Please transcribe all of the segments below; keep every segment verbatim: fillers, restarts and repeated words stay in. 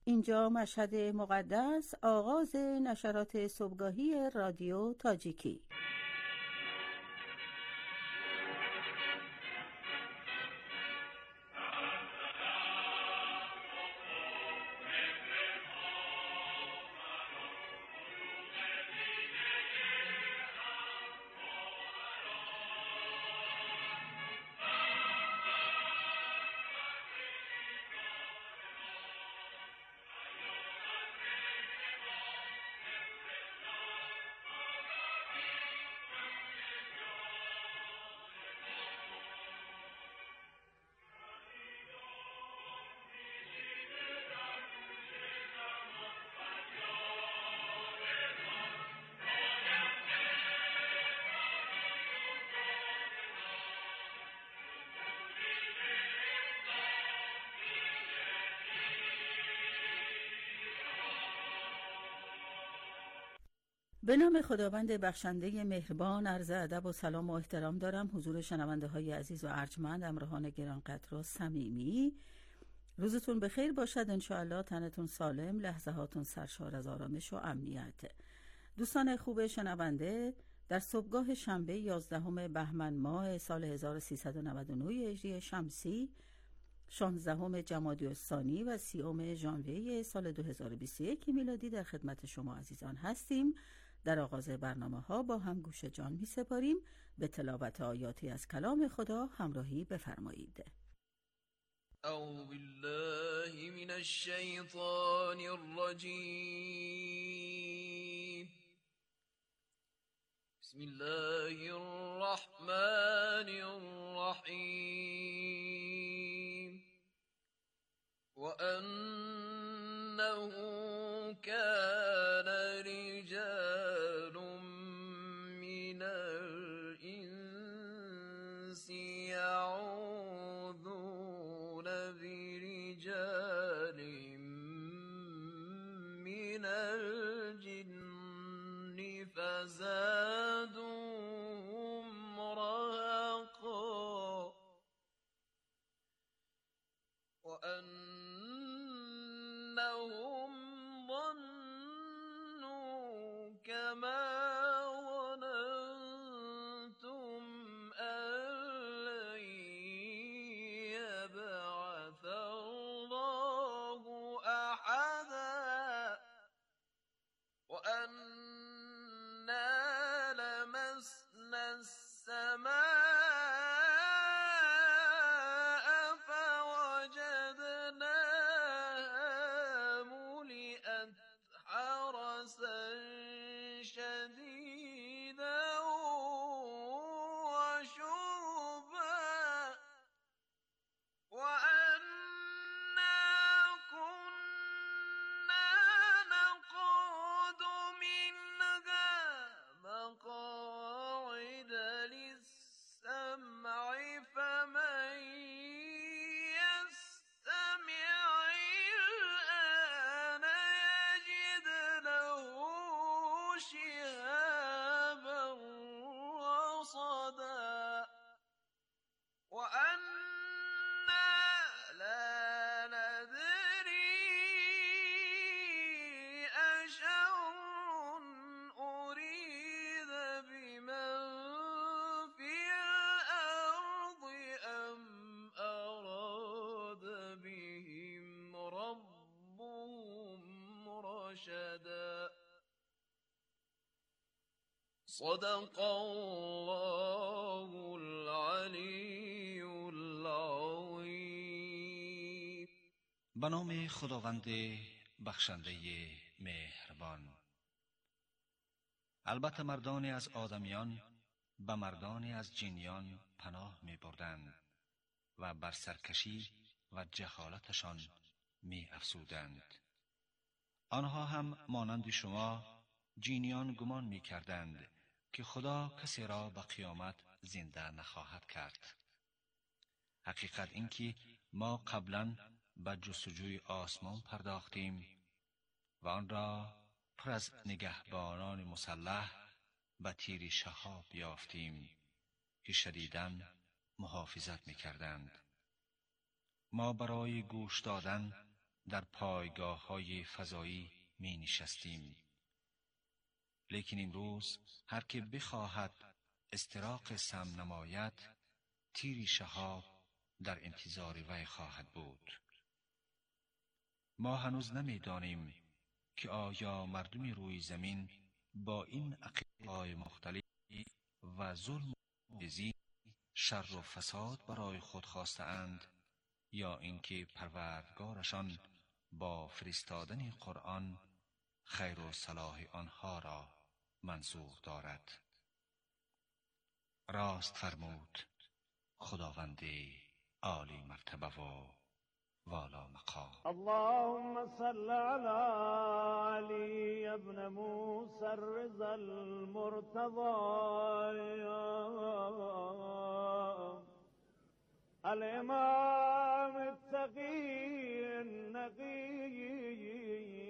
اینجا مشهد مقدس، آغاز نشرات صبحگاهی رادیو تاجیکی. به نام خداوند بخشنده مهربان، عرض ادب و سلام و احترام دارم حضور شنونده های عزیز و ارجمند، همراهان گرانقدر و صمیمی. روزتون بخیر باشد انشاءالله، تنتون سالم، لحظه هاتون سرشار از آرامش و امنیت. دوستان خوب شنونده، در صبحگاه شنبه یازدهم بهمن ماه سال هزار و سیصد و نود و نه هجری شمسی، شانزدهم جمادی الثانی و سیوم ژانویه سال دو هزار و بیست و یک میلادی در خدمت شما عزیزان هستیم. در آغاز برنامه ها با هم گوش جان می سپاریم. به تلاوت آیاتی از کلام خدا همراهی بفرمایید. اعوذ بالله من الشیطان الرجیم. بسم الله الرحمن الرحیم. وأنه كان رجال من الإنس يعوذون برجال من الجن فزادوهم رهقا وأنهم ظنوا كما ظننتم أن لن يبعث الله أحدا وأنا لمسنا السماء شديدا وشربا وأنا كنا نقعد منها مقاعد للسمع فمن يستمع الآن يجد له شهابا رصدا وأنا لا ندري أشر أريد بمن في الأرض أم أراد بهم ربهم رشدا. صدق الله العلی العظیم. به نام خداوند بخشنده مهربان. البته مردانی از آدمیان به مردانی از جنیان پناه می بردند و بر سرکشی و جهالتشان می افزودند. آنها هم مانند شما جنیان گمان می کردند که خدا کسی را به قیامت زنده نخواهد کرد. حقیقت این که ما قبلا به جستجوی آسمان پرداختیم و آن را پر از نگهبانان مسلح به تیر شهاب یافتیم که شدیداً محافظت می کردند. ما برای گوش دادن در پایگاه های فضایی می نشستیم. لیکن امروز هر که بخواهد استراق سم نماید، تیری شهاب در انتظار وی خواهد بود. ما هنوز نمی دانیم که آیا مردم روی زمین با این عقیده‌های مختلف و ظلم و ستیزی شر و فساد برای خود خواستند، یا اینکه پروردگارشان با فرستادن قرآن خیر و صلاح آنها را منظور دارد. راست فرمود خداوند عالی مرتبه و والا مقام. اللهم صل على علي ابن موسى الرضا المرتضى الامام التقي النقي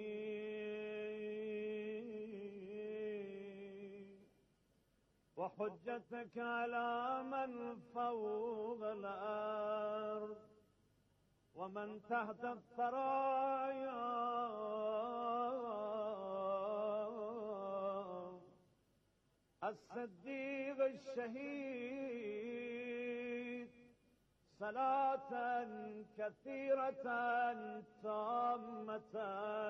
وحجتك على من فوق الأرض ومن تحت الثرايا الصديق الشهيد صلاة كثيرة تامة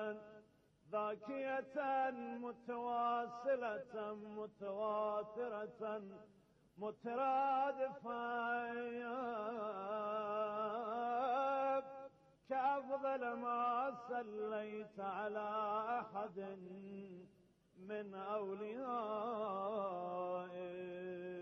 ذاكية متواصلة متواترة مترادفة كأفضل ما صليت على أحد من أوليائك.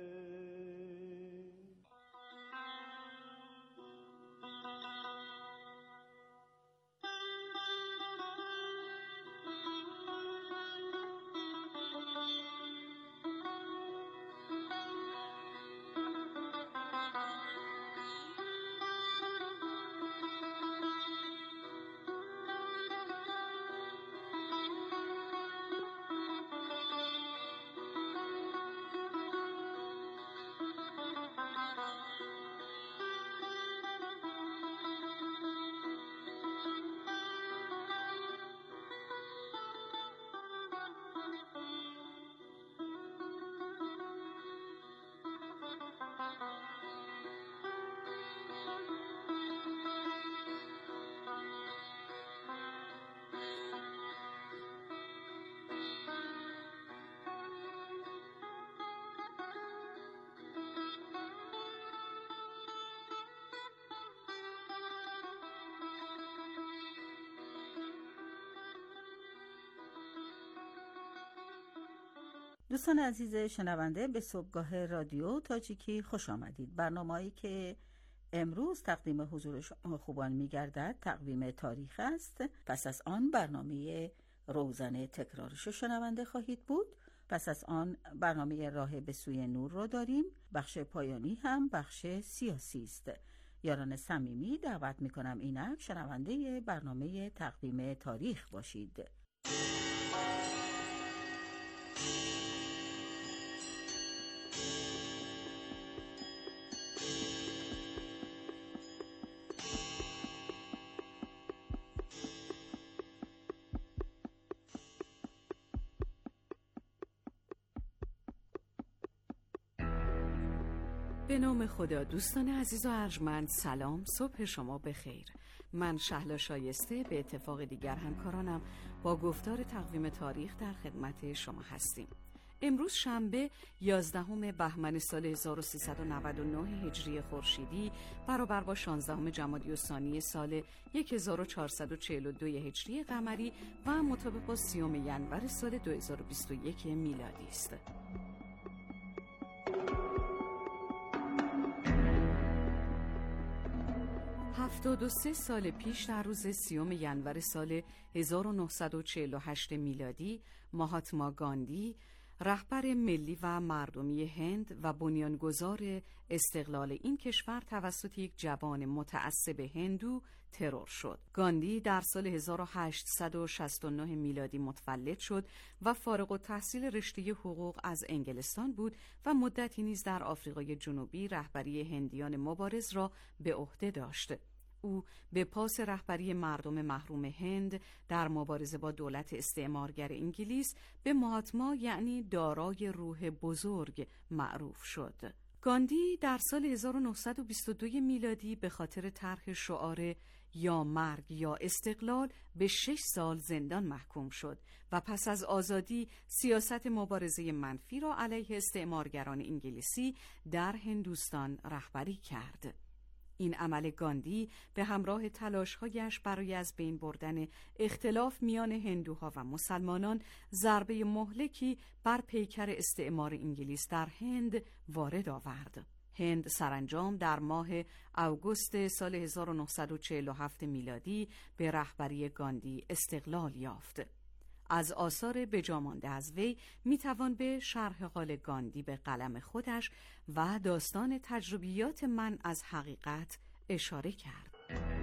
دوستان عزیز شنونده، به صبحگاه رادیو تاجیکی خوش آمدید. برنامه‌ای که امروز تقدیم حضور شما خوبان می‌گردد تقویم تاریخ است. پس از آن برنامه روزنه تکرارش شنونده خواهید بود. پس از آن برنامه راه به سوی نور رو داریم. بخش پایانی هم بخش سیاسی است. یاران صمیمی دعوت می‌کنم اینک شنونده برنامه تقویم تاریخ باشید. به نام خدا. دوستان عزیز و ارجمند، سلام، صبح شما بخیر. من شهلا شایسته به اتفاق دیگر همکارانم با گفتار تقویم تاریخ در خدمت شما هستیم. امروز شنبه یازدهم بهمن سال هزار و سیصد و نود و نه هجری خورشیدی برابر با شانزدهم جمادی الثانی سال هزار و چهارصد و چهل و دو هجری قمری و مطابق با سیوم ینور سال دو هزار و بیست و یک میلادی است. هفتاد و سه سال پیش در روز سیوم ینور سال هزار و نهصد و چهل و هشت میلادی، ماهاتما گاندی، رهبر ملی و مردمی هند و بنیانگذار استقلال این کشور توسط یک جوان متعصب هندو ترور شد. گاندی در سال هزار و هشتصد و شصت و نه میلادی متولد شد و فارغ التحصیل رشته حقوق از انگلستان بود و مدتی نیز در آفریقای جنوبی رهبری هندیان مبارز را به عهده داشت. او به پاس رهبری مردم محروم هند در مبارزه با دولت استعمارگر انگلیس به مهاتما یعنی دارای روح بزرگ معروف شد. گاندی در سال هزار و نهصد و بیست و دو میلادی به خاطر طرح شعار یا مرگ یا استقلال به شش سال زندان محکوم شد و پس از آزادی سیاست مبارزه منفی را علیه استعمارگران انگلیسی در هندوستان رهبری کرد. این عمل گاندی به همراه تلاش‌هایش برای از بین بردن اختلاف میان هندوها و مسلمانان ضربه مهلکی بر پیکر استعمار انگلیس در هند وارد آورد. هند سرانجام در ماه اوگوست سال هزار و نهصد و چهل و هفت میلادی به رهبری گاندی استقلال یافت. از آثار بجامانده از وی میتوان به شرح حال گاندی به قلم خودش و داستان تجربیات من از حقیقت اشاره کرد.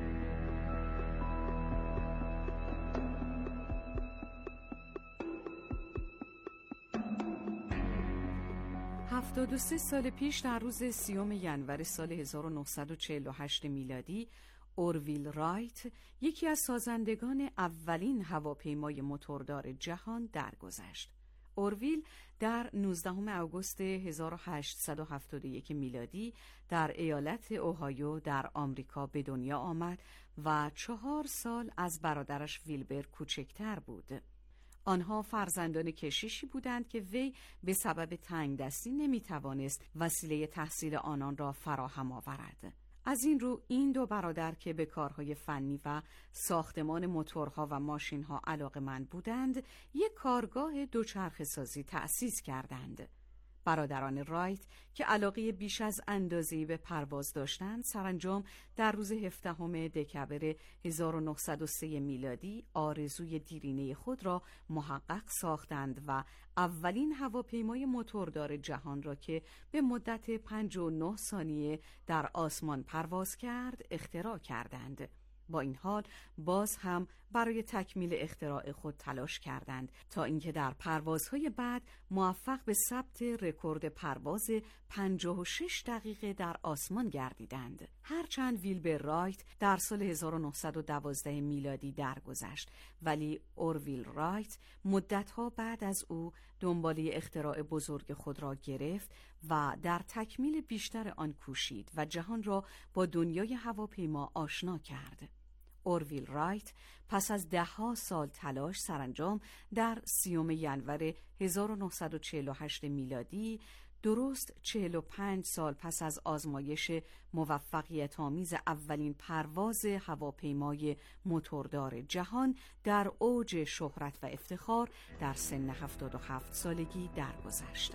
هفتاد و سه سال پیش در روز سیوم ینور سال هزار و نهصد و چهل و هشت میلادی اورویل رایت، یکی از سازندگان اولین هواپیمای موتوردار جهان درگذشت. اورویل در نوزدهم آگوست هزار و هشتصد و هفتاد و یک میلادی در ایالت اوهایو در آمریکا به دنیا آمد و چهار سال از برادرش ویلبر کوچکتر بود. آنها فرزندان کشیشی بودند که وی به سبب تنگدستی نمیتوانست وسیله تحصیل آنان را فراهم آورد. از این رو این دو برادر که به کارهای فنی و ساختمان موتورها و ماشینها علاقه‌مند بودند، یک کارگاه دوچرخه سازی تأسیس کردند. برادران رایت که علاقه بیش از اندازه‌ای به پرواز داشتند، سرانجام در روز هفدهم دکبر هزار و نهصد و سه میلادی آرزوی دیرینه خود را محقق ساختند و اولین هواپیمای موتوردار جهان را که به مدت پنجاه و نه ثانیه در آسمان پرواز کرد اختراع کردند. با این حال باز هم برای تکمیل اختراع خود تلاش کردند تا اینکه در پروازهای بعد موفق به ثبت رکورد پرواز پنجاه و شش دقیقه در آسمان گردیدند. هرچند ویلبر رایت در سال هزار و نهصد و دوازده میلادی درگذشت، ولی اورویل رایت مدتها بعد از او دنباله اختراع بزرگ خود را گرفت و در تکمیل بیشتر آن کوشید و جهان را با دنیای هواپیما آشنا کرد. اورویل رایت پس از ده ها سال تلاش سرانجام در سیوم ینور هزار و نهصد و چهل و هشت میلادی، درست چهل و پنج سال پس از آزمایش موفقیت آمیز اولین پرواز هواپیمای موتوردار جهان، در اوج شهرت و افتخار در سن هفتاد و هفت سالگی درگذشت.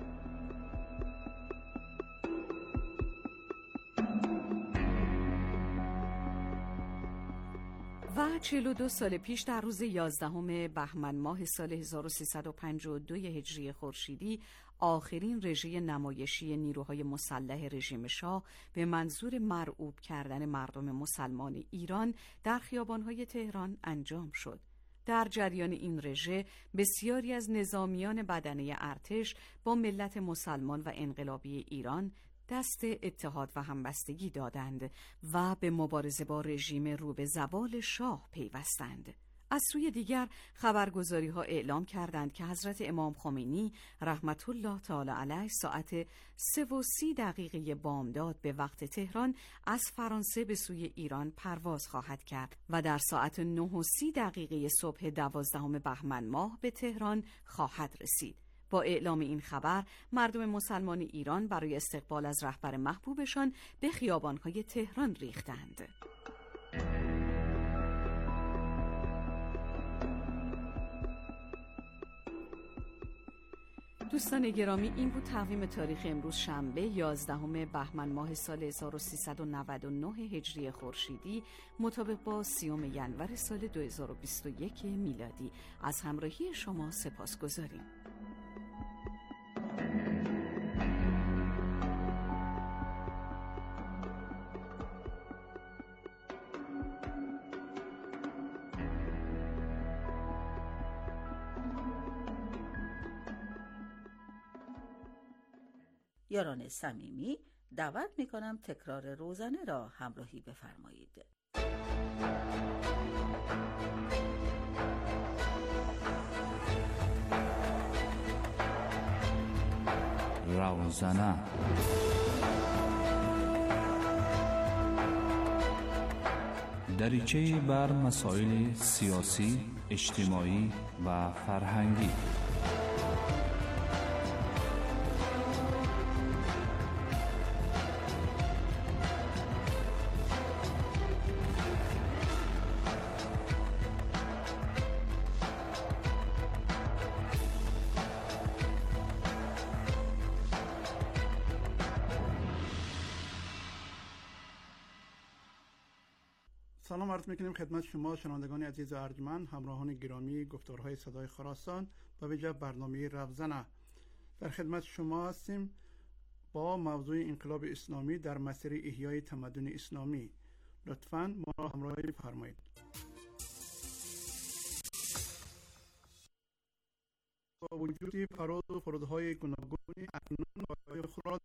و چهل و دو سال پیش در روز یازدهم بهمن ماه سال هزار و سیصد و پنجاه و دو هجری خورشیدی، آخرین رژه نمایشی نیروهای مسلح رژیم شاه به منظور مرعوب کردن مردم مسلمان ایران در خیابان‌های تهران انجام شد. در جریان این رژه بسیاری از نظامیان بدنه ارتش با ملت مسلمان و انقلابی ایران دست اتحاد و همبستگی دادند و به مبارزه با رژیم رو به زوال شاه پیوستند. از سوی دیگر خبرگزاری ها اعلام کردند که حضرت امام خمینی رحمت الله تعالی علیه ساعت سه و سی دقیقه بامداد به وقت تهران از فرانسه به سوی ایران پرواز خواهد کرد و در ساعت نه و سی دقیقه صبح دوازدهم بهمن ماه به تهران خواهد رسید. با اعلام این خبر مردم مسلمان ایران برای استقبال از رهبر محبوبشان به خیابان‌های تهران ریختند. دوستان گرامی، این بود تقویم تاریخ امروز شنبه یازدهم بهمن ماه سال هزار و سیصد و نود و نه هجری خورشیدی، مطابق با سیوم ینور سال دو هزار و بیست و یک میلادی. از همراهی شما سپاسگزاریم. یاران صمیمی، دعوت میکنم تکرار روزانه را همراهی بفرمایید. روزانه دریچه بر مسائل سیاسی، اجتماعی و فرهنگی. سلام عرض میکنیم خدمت شما شنوندگان عزیز و ارجمند، همراهان گرامی گفتارهای صدای خراسان و ویژه برنامه روزانه. در خدمت شما هستیم با موضوع انقلاب اسلامی در مسیر احیای تمدن اسلامی. لطفاً ما را همراهی فرمایید. با وجود فرود و فرودهای گوناگونی اکنون پایه‌های خود را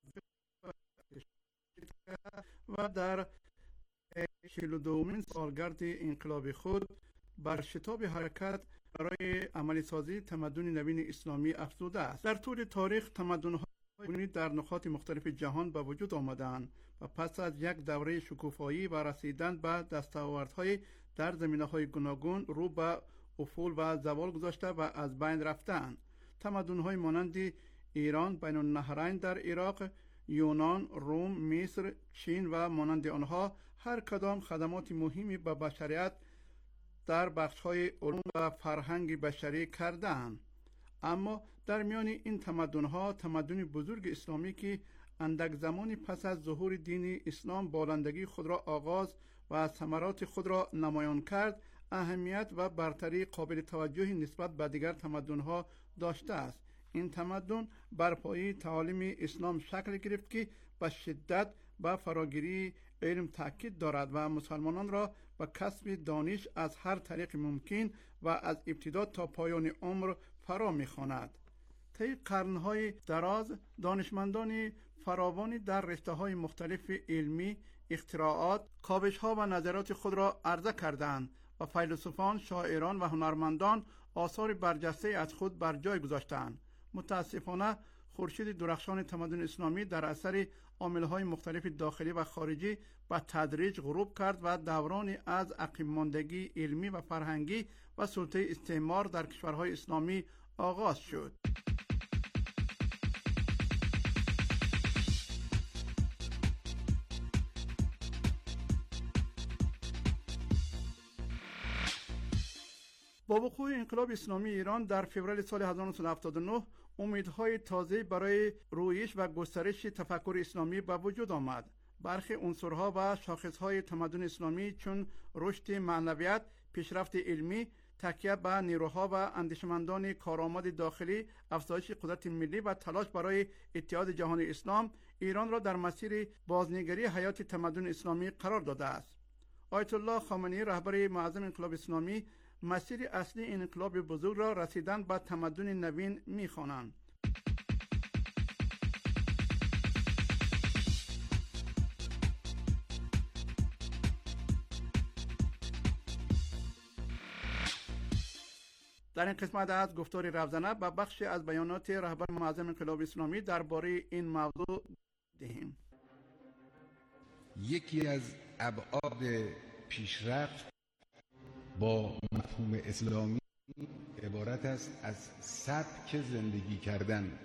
و در چهل و دومین سالگرد انقلاب خود بر شتاب حرکت برای عملی سازی تمدن نوین اسلامی افزوده است. در طول تاریخ تمدن‌های در نقاط مختلف جهان به وجود آمدند و پس از یک دوره شکوفایی و رسیدن به دستاوردهای در زمینه‌های گوناگون رو به افول و زوال گذاشته و از بین رفتند. تمدن‌های مانند ایران، بین النهرین در عراق، یونان، روم، مصر، چین و مانند آنها هر کدام خدمات مهمی به بشریت در بخش‌های علوم و فرهنگ بشری کردند. اما در میان این تمدن‌ها تمدن بزرگ اسلامی که اندک زمانی پس از ظهور دین اسلام بالندگی خود را آغاز و ثمرات خود را نمایان کرد، اهمیت و برتری قابل توجهی نسبت به دیگر تمدن‌ها داشته است. این تمدن بر پایه تعالیم اسلام شکل گرفت که به شدت به فراگیری علم تاکید دارد و مسلمانان را به کسب دانش از هر طریق ممکن و از ابتدا تا پایان عمر فرا می‌خواند. طی قرن‌های دراز دانشمندان فراوانی در رشته‌های مختلف علمی، اختراعات، کاوش‌ها و نظرات خود را عرضه کردند و فیلسوفان، شاعران و هنرمندان آثار برجسته از خود بر جای گذاشتند. متاسفانه خورشید درخشان تمدن اسلامی در اثر عامل‌های مختلف داخلی و خارجی به تدریج غروب کرد و دورانی از عقب ماندگی علمی و فرهنگی و سلطه استعمار در کشورهای اسلامی آغاز شد. با وقوع انقلاب اسلامی ایران در فوریه سال هزار و نهصد و هفتاد و نه امیدهای تازه برای رویش و گسترش تفکر اسلامی به وجود آمد. برخی عنصرها و شاخصهای تمدن اسلامی چون رشد معنویت، پیشرفت علمی، تکیه به نیروها و اندیشمندان کارآمد داخلی، افزایش قدرت ملی و تلاش برای اتحاد جهان اسلام ایران را در مسیر بازنگری حیات تمدن اسلامی قرار داده است. آیت الله خامنه‌ای رهبر معظم انقلاب اسلامی مسیر اصلی این انقلاب بزرگ را رسیدن به تمدن نوین می‌خوانند. در این قسمت از گفتار روزانه به بخش از بیانات رهبر معظم انقلاب اسلامی درباره این موضوع دهیم. یکی از ابعاد پیشرفت با مفهوم اسلامی عبارت است از سبک زندگی کردن،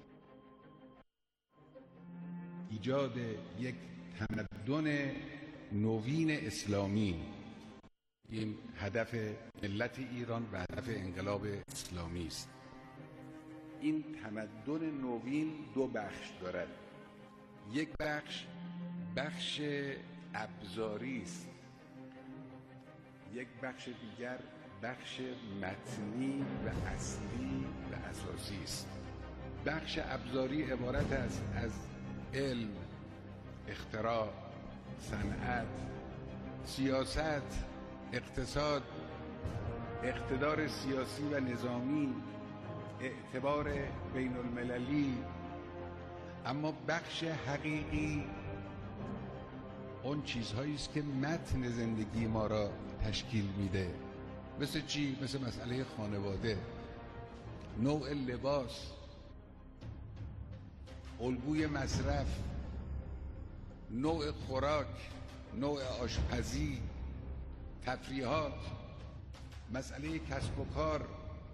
ایجاد یک تمدن نوین اسلامی. این هدف ملت ایران و هدف انقلاب اسلامی است. این تمدن نوین دو بخش دارد. یک بخش بخش ابزاری است، یک بخش دیگر بخش متنی و اصلی و اساسی است. بخش ابزاری عبارت است از علم، اختراع، صنعت، سیاست، اقتصاد، اقتدار سیاسی و نظامی، اعتبار بین المللی، اما بخش حقیقی اون چیزهایی است که متن زندگی ما را تشکیل میده. مثل چی؟ مثل مسئله خانواده، نوع لباس، الگوی مصرف، نوع خوراک، نوع آشپزی، تفریحات، مسئله کسب و کار،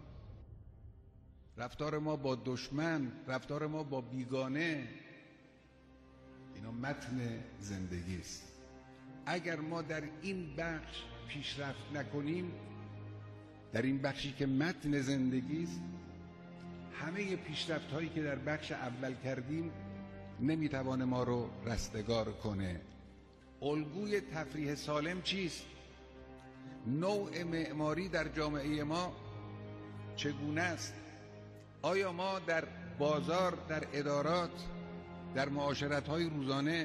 رفتار ما با دشمن، رفتار ما با بیگانه. اینا متن زندگی است. اگر ما در این بخش پیشرفت نکنیم، در این بخشی که متن زندگی است، همه پیشرفت هایی که در بخش اول کردیم نمیتوانه ما رو رستگار کنه. الگوی تفریح سالم چیست؟ نوع معماری در جامعه ما چگونه است؟ آیا ما در بازار، در ادارات، در معاشرت‌های روزانه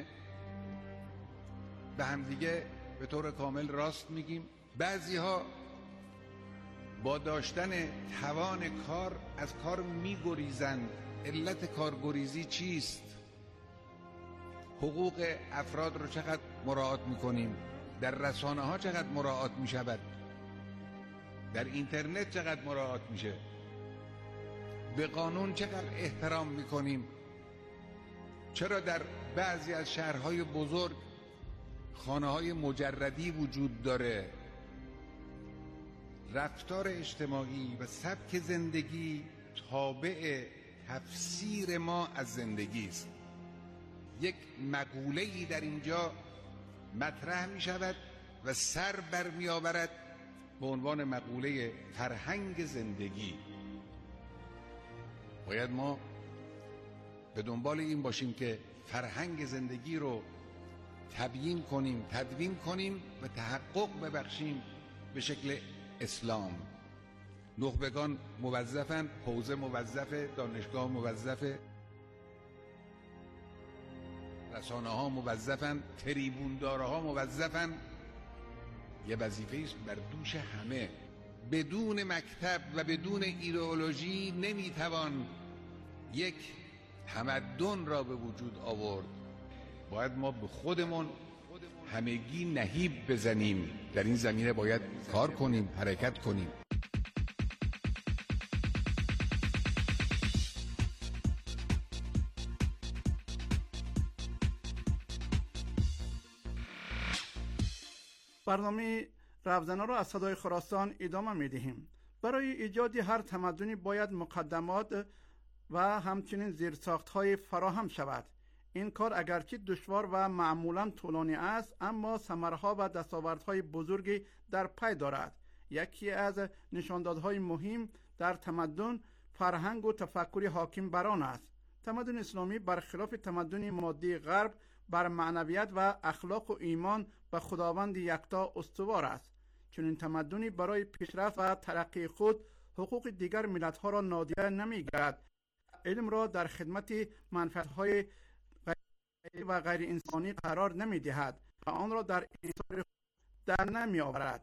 به همدیگه به طور کامل راست میگیم؟ بعضی‌ها با داشتن توان کار از کار میگریزند. علت کارگریزی چیست؟ حقوق افراد رو چقدر مراعات میکنیم؟ در رسانه ها چقدر مراعات میشود؟ در اینترنت چقدر مراعات میشه؟ به قانون چقدر احترام میکنیم؟ چرا در بعضی از شهرهای بزرگ خانه های مجردی وجود داره؟ رفتار اجتماعی و سبک زندگی تابع تفسیر ما از زندگی است. یک مقوله‌ای در اینجا مطرح می شود و سر بر می آورد به عنوان مقوله فرهنگ زندگی. باید ما به دنبال این باشیم که فرهنگ زندگی رو تبیین کنیم، تدوین کنیم و تحقق ببخشیم به شکل اسلام. نخبگان موظفن، حوزه موظفه، دانشگاه موظفه، رسانه ها موظفن، تریبوندارها موظفن. یه وظیفه است بر دوش همه. بدون مکتب و بدون ایدئولوژی نمیتوان یک تمدن را به وجود آورد. باید ما به خودمون همگی نهیب بزنیم. در این زمینه باید کار کنیم، حرکت کنیم. برنامه رفزنا را از صدای خراسان ادامه می دهیم. برای ایجاد هر تمدنی باید مقدمات و همچنین زیرساخت‌های فراهم شود. این کار اگرچه دشوار و معمولاً طولانی است، اما ثمرها و دستاوردهای بزرگی در پی دارد. یکی از نشاندادهای مهم در تمدن فرهنگ و تفکر حاکم بر آن است. تمدن اسلامی برخلاف تمدن مادی غرب بر معنویت و اخلاق و ایمان به خداوند یکتا استوار است. چون این تمدنی برای پیشرفت و ترقی خود حقوق دیگر ملت‌ها را نادیده نمی‌گیرد. علم را در خدمت منفعت‌های و غیر انسانی قرار نمی‌دهد و آن را در انحصار در نمی‌آورد.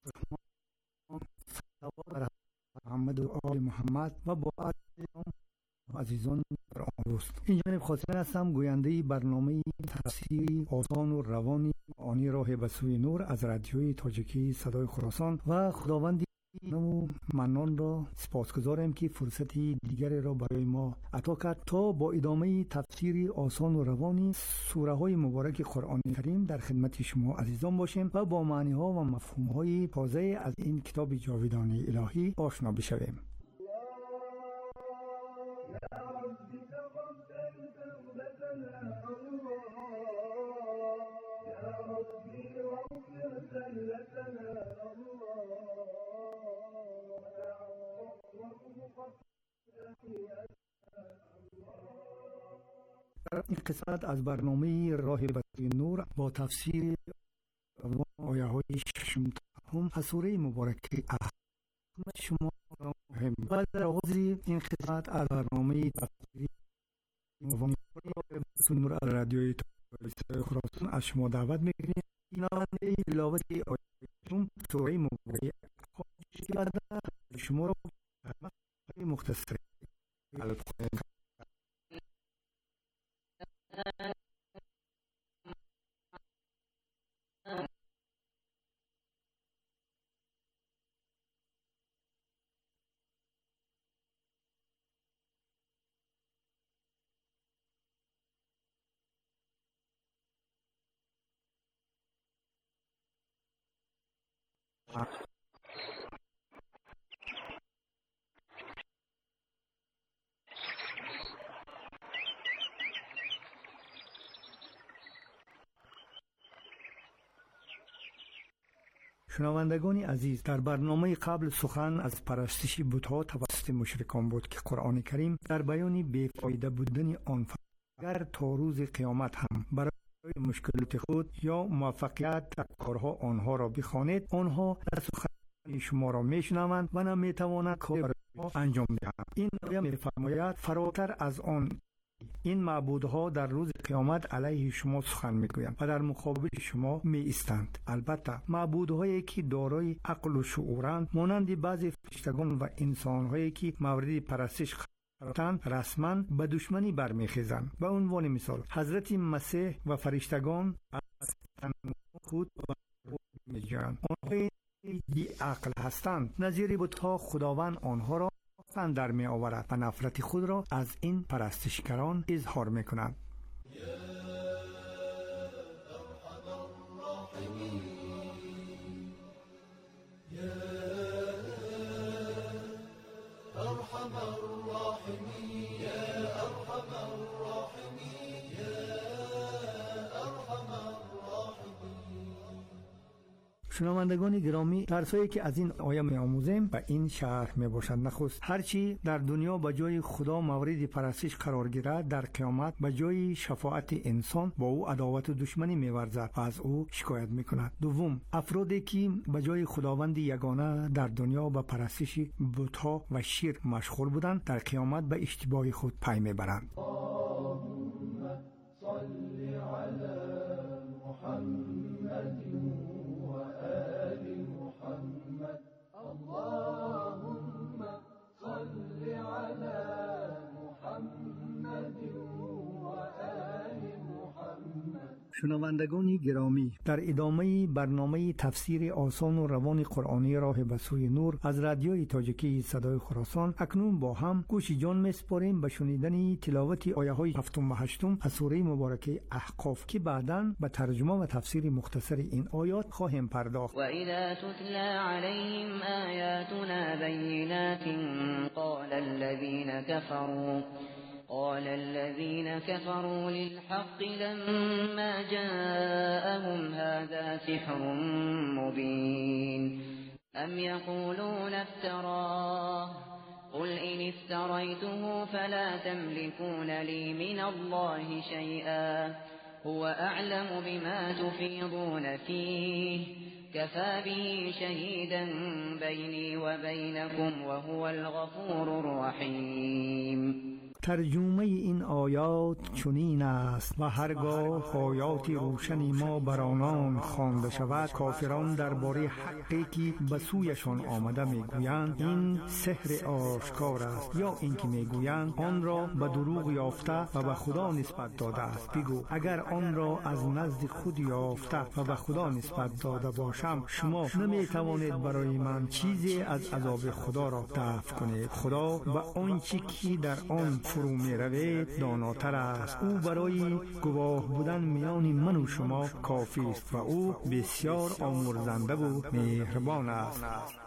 صلوات محمد و آل محمد و با عزیزان در آن روز. این جانب خاطر هستم گوینده برنامه تفسیری آسان و روانی آنی راه به سوی نور از رادیوی تاجیکی صدای خراسان و خداوند نمو منان را سپاسگزارم که فرصتی دیگری را برای ما عطا کرد تا با ادامه تفسیری آسان و روانی سوره های مبارک قرآن کریم در خدمت شما عزیزان باشیم و با معنی ها و مفهوم های تازه از این کتاب جاودانه الهی آشنا بشویم. این قسمت از برنامه راه به سوی نور با تفسیر آیه های ششم هم از سوره مبارکه احکام شما را مهم و در آغاز این قسمت از برنامه تفسیری راه به سوی نور از رادیوی تاجیکی خراسان از شما دعوت می‌کنیم شنونده تلاوت آیه ششم سوره مبارکه احکام که بعد شما را مختصر شنوندگان عزیز، در برنامه قبل سخن از پرستش بت‌ها توسط مشرکان بود که قرآن کریم در بیان بی‌فایده بودن آن اگر تا روز قیامت هم برای مشکلات خود یا موفقیت در کارها آنها را بخوانید، آنها در سخن شما را میشنوند و نمیتوانند کار را انجام دهند. این آیه میفرماید فراتر از آن این معبودها در روز قیامت علیه شما سخن میگویند و در مقابل شما می ایستند. البته معبودهایی که دارای عقل و شعورند مانند بعضی فرشتگان و انسانهایی که مورد پرستش قرارند رسما به دشمنی برمیخیزند. به عنوان مثال حضرت مسیح و فرشتگان از خود میگویند آنها بی عقل هستند. نظیر بت‌ها خداوند آنها را در می آورد و نفرت خود را از این پرستشگران اظهار می کند. شنوندگان گرامی، درسایی که از این آیه می آموزیم به این شرح می باشد. نخست هرچی در دنیا به جای خدا مورد پرستش قرار گیرد در قیامت به جای شفاعت انسان با او عداوت و دشمنی می ورزد و از او شکایت می کند. دوم، افرادی که به جای خداوند یگانه در دنیا به پرستش بت‌ها و شرک مشغول بودند در قیامت به اشتباه خود پی می برند. شنوندگان گرامی، در ادامه برنامه تفسیر آسان و روان قرآنی راه به سوی نور از رادیوی تاجیکی صدای خراسان اکنون با هم گوش جان میسپاریم به شنیدن تلاوت آیه های هفتم و هشتم از سوره مبارکه احقاف که بعداً به ترجمه و تفسیر مختصر این آیات خواهیم پرداخت. و اذا تتلى عليهم آیاتنا بینات قال الذين كفروا قال الذين كفروا للحق لما جاءهم هذا سحر مبين أم يقولون افتراه قل إن افتريته فلا تملكون لي من الله شيئا هو أعلم بما تفيضون فيه كفى به شهيدا بيني وبينكم وهو الغفور الرحيم. ترجمه این آیات چنین است: و هرگاه آیات روشنی ما بر آنان خوانده شود، کافران درباره حقی که به سویشان آمده میگویند این سحر آشکار است، یا اینکه میگویند آن را به دروغ یافته و به خدا نسبت داده است. بگو اگر آن را از نزد خود یافته و به خدا نسبت داده باشم، شما نمیتوانید برای من چیزی از عذاب خدا را دفع کنید. خدا به آنچه که در آن فرو می روید داناتر است. او برای گواه بودن میان من و شما کافی است و او بسیار آمرزنده و مهربان است.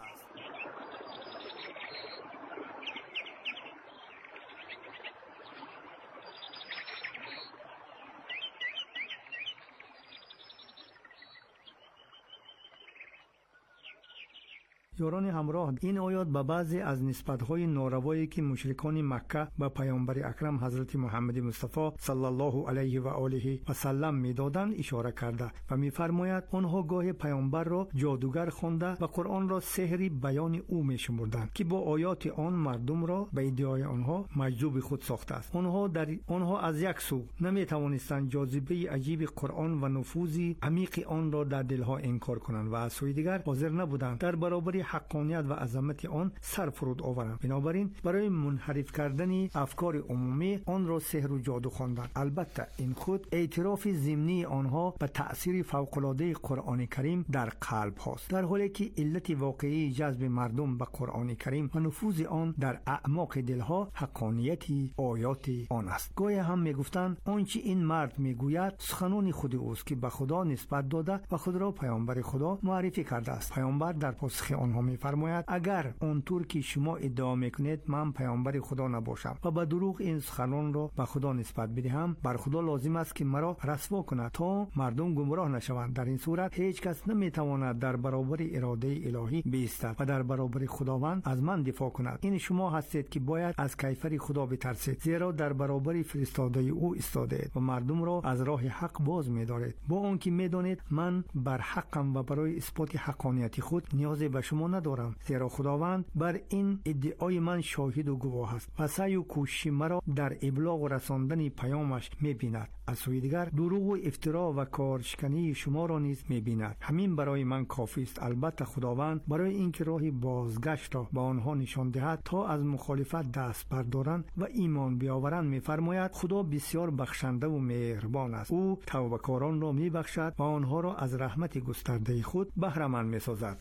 یاران همراه، این آیات به بعضی از نسبت‌های ناروایی که مشرکان مکه به پیامبر اکرم حضرت محمد مصطفی صلی الله علیه و آله و سلم می‌دادند اشاره کرده و می‌فرماید آنها گاه پیامبر را جادوگر خوانده و قرآن را سحری بیان او می‌شمردند که با آیات آن مردم را به ادعای آنها مجذوب خود ساخته است. آنها در آنها از یک سو نمی‌توانستند جاذبه عجیب قرآن و نفوذ عمیق آن را در دلها انکار کنند و از سوی دیگر حاضر نبودند در برابر حقانیت و عظمت آن سر فرود آورند. بنابراین برای منحرف کردن افکار عمومی آن را سحر و جادو خواندند. البته این خود اعتراف ضمنی آنها به تأثیر فوق‌العاده قرآن کریم در قلب هاست، در حالی که علت واقعی جذب مردم به قرآن کریم و نفوذ آن در اعماق دلها حقانیت آیات آن است. گاهی هم میگفتند آنچه این مرد میگوید سخنان خود اوست که به خدا نسبت داده و خود را پیامبر خدا معرفی کرده است. پیامبر در پاسخ آنها می‌فرماید اگر آنطور که شما ادعا میکنید من پیامبر خدا نباشم و به دروغ این سخنان را به خدا نسبت بدهم، بر خدا لازم است که مرا رسوا کند تا مردم گمراه نشوند. در این صورت هیچ کس نمیتواند در برابر اراده الهی بایستد و در برابر خداوند از من دفاع کند. این شما هستید که باید از کیفر خدا بترسید، زیرا در برابر فرستاده او ایستادید و مردم را از راه حق باز می‌دارید، با آنکه می‌دانید من بر حقم و برای اثبات حقانیت خود نیازی به شما ندارم، زیرا خداوند بر این ادعای من شاهد و گواه است و سعی و کوشش مرا در ابلاغ و رساندن پیامش می‌بیند. از سوی دیگر دروغ و افترا و کارشکنی شما را نیز می‌بیند. همین برای من کافی است. البته خداوند برای اینکه راه بازگشت را به آنها نشان دهد تا از مخالفت دست بردارند و ایمان بیاورند می‌فرماید خدا بسیار بخشنده و مهربان است. او توبه‌کاران را می‌بخشد و آنها را از رحمت گسترده خود بهره مند می‌سازد.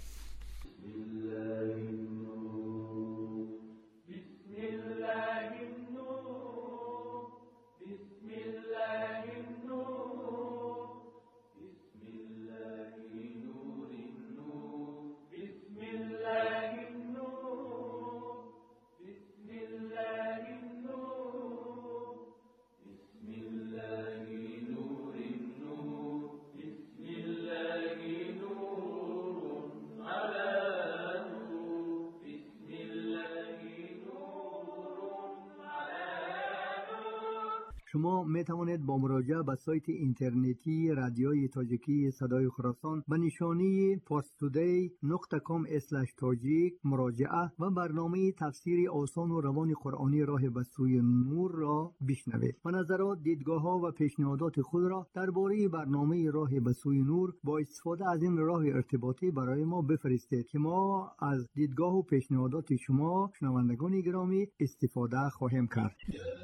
شما می توانید با مراجعه به سایت اینترنتی رادیوی تاجیکی صدای خراسان به نشانی پارستودی نقطه کام اسلش تاجیک مراجعه و برنامه تفسیر آسان و روان قرآنی راه به سوی نور را بشنوید و نظرات، دیدگاه ها و پیشنهادات خود را درباره برنامه راه به سوی نور با استفاده از این راه ارتباطی برای ما بفرستید که ما از دیدگاه و پیشنهادات شما شنوندگان گرامی استفاده خواهیم کرد.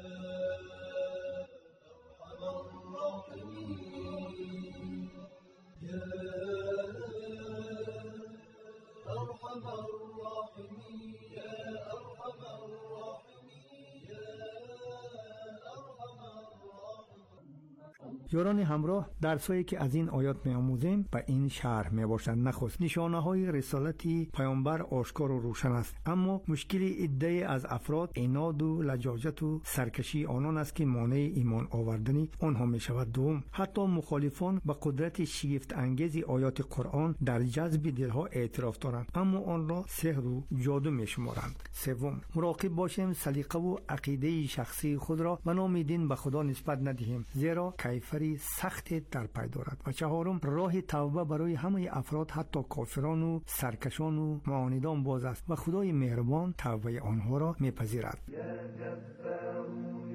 یاران همراه، درسایی که از این آیات می آموزیم به این شرح می باشند. نخست نشانه های رسالتی پیامبر آشکار و روشن است، اما مشکل عده از افراد عناد و لجاجت و سرکشی آنان است که مانع ایمان آوردن آنها می شود. دوم، حتی مخالفان به قدرت شگفت انگیز آیات قرآن در جذب دلها اعتراف دارند، اما آن را سحر و جادو می شمارند. سوم، مراقب باشیم سلیقه و عقیده شخصی خود را به نام دین به خدا نسبت ندهیم، زیرا کیفر سخت در پی دارد. و چهارم، راه توبه برای همه افراد حتی کافران و سرکشان و معاندان باز است و خدای مهربان توبه آنها را میپذیرد.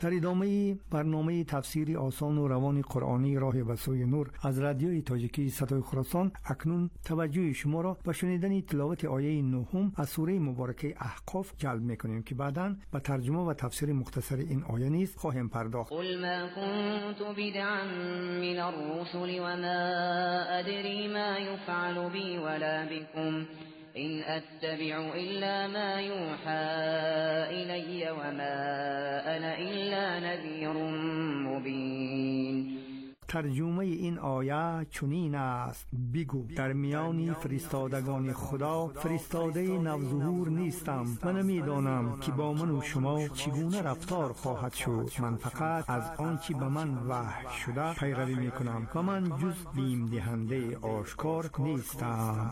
در ادامه برنامه تفسیری آسان و روان قرآنی راه به سوی نور از رادیوی تاجیکی صدای خراسان اکنون توجه شما را به شنیدن تلاوت آیه نهم از سوره مبارکه احقاف جلب می‌کنیم که بعداً به ترجمه و تفسیر مختصر این آیه نیز خواهیم پرداخت. قل ما كنت بدعا من الرسل وما ادري ما يفعل بي ولا بكم إن أتبع إلا ما يوحى إلي وما أنا إلا نذير مبين. ترجمه این آیه چنین است: بگو در میان فرستادگان خدا فرستاده نوظهور نیستم و نمیدانم که با من و شما چگونه رفتار خواهد شد. من فقط از آنچه به من وحی شده پیروی میکنم و من جز بیم دهنده آشکار نیستم.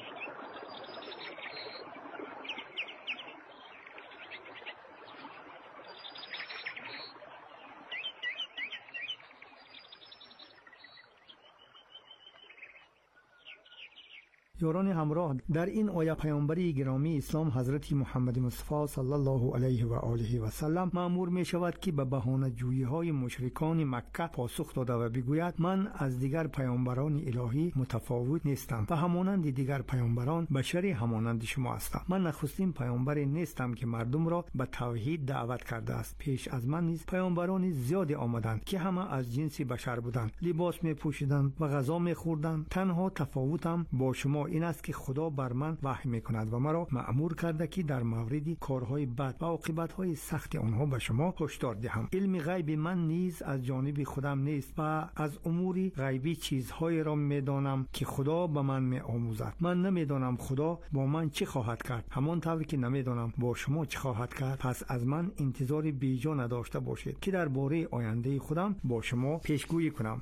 یاران همراه، در این آیه پیامبری گرامی اسلام حضرت محمد مصطفی صلی الله علیه و آله و سلم مأمور می شود که به بهانه جویی های مشرکان مکه پاسخ داده و بگوید من از دیگر پیامبران الهی متفاوت نیستم و همانند دیگر پیامبران بشری همانند شما هستم. من نخستین پیامبری نیستم که مردم را به توحید دعوت کرده است. پیش از من نیز پیامبران زیادی آمدند که همه از جنس بشر بودند، لباس می پوشیدند و غذا می خوردند. تنها تفاوتم با شما این است که خدا بر من وحی میکند و مرا مأمور کرده که در مورد کارهای بد و عاقبت‌های سخت آنها به شما هشدار دهم. علم غیب من نیز از جانب خودم نیست و از امور غیبی چیزهایی را میدانم که خدا به من میآموزد. من نمیدانم خدا با من چه خواهد کرد، همانطور که نمیدانم با شما چه خواهد کرد. پس از من انتظار بیجا نداشته باشید که درباره آینده خودم با شما پیشگویی کنم.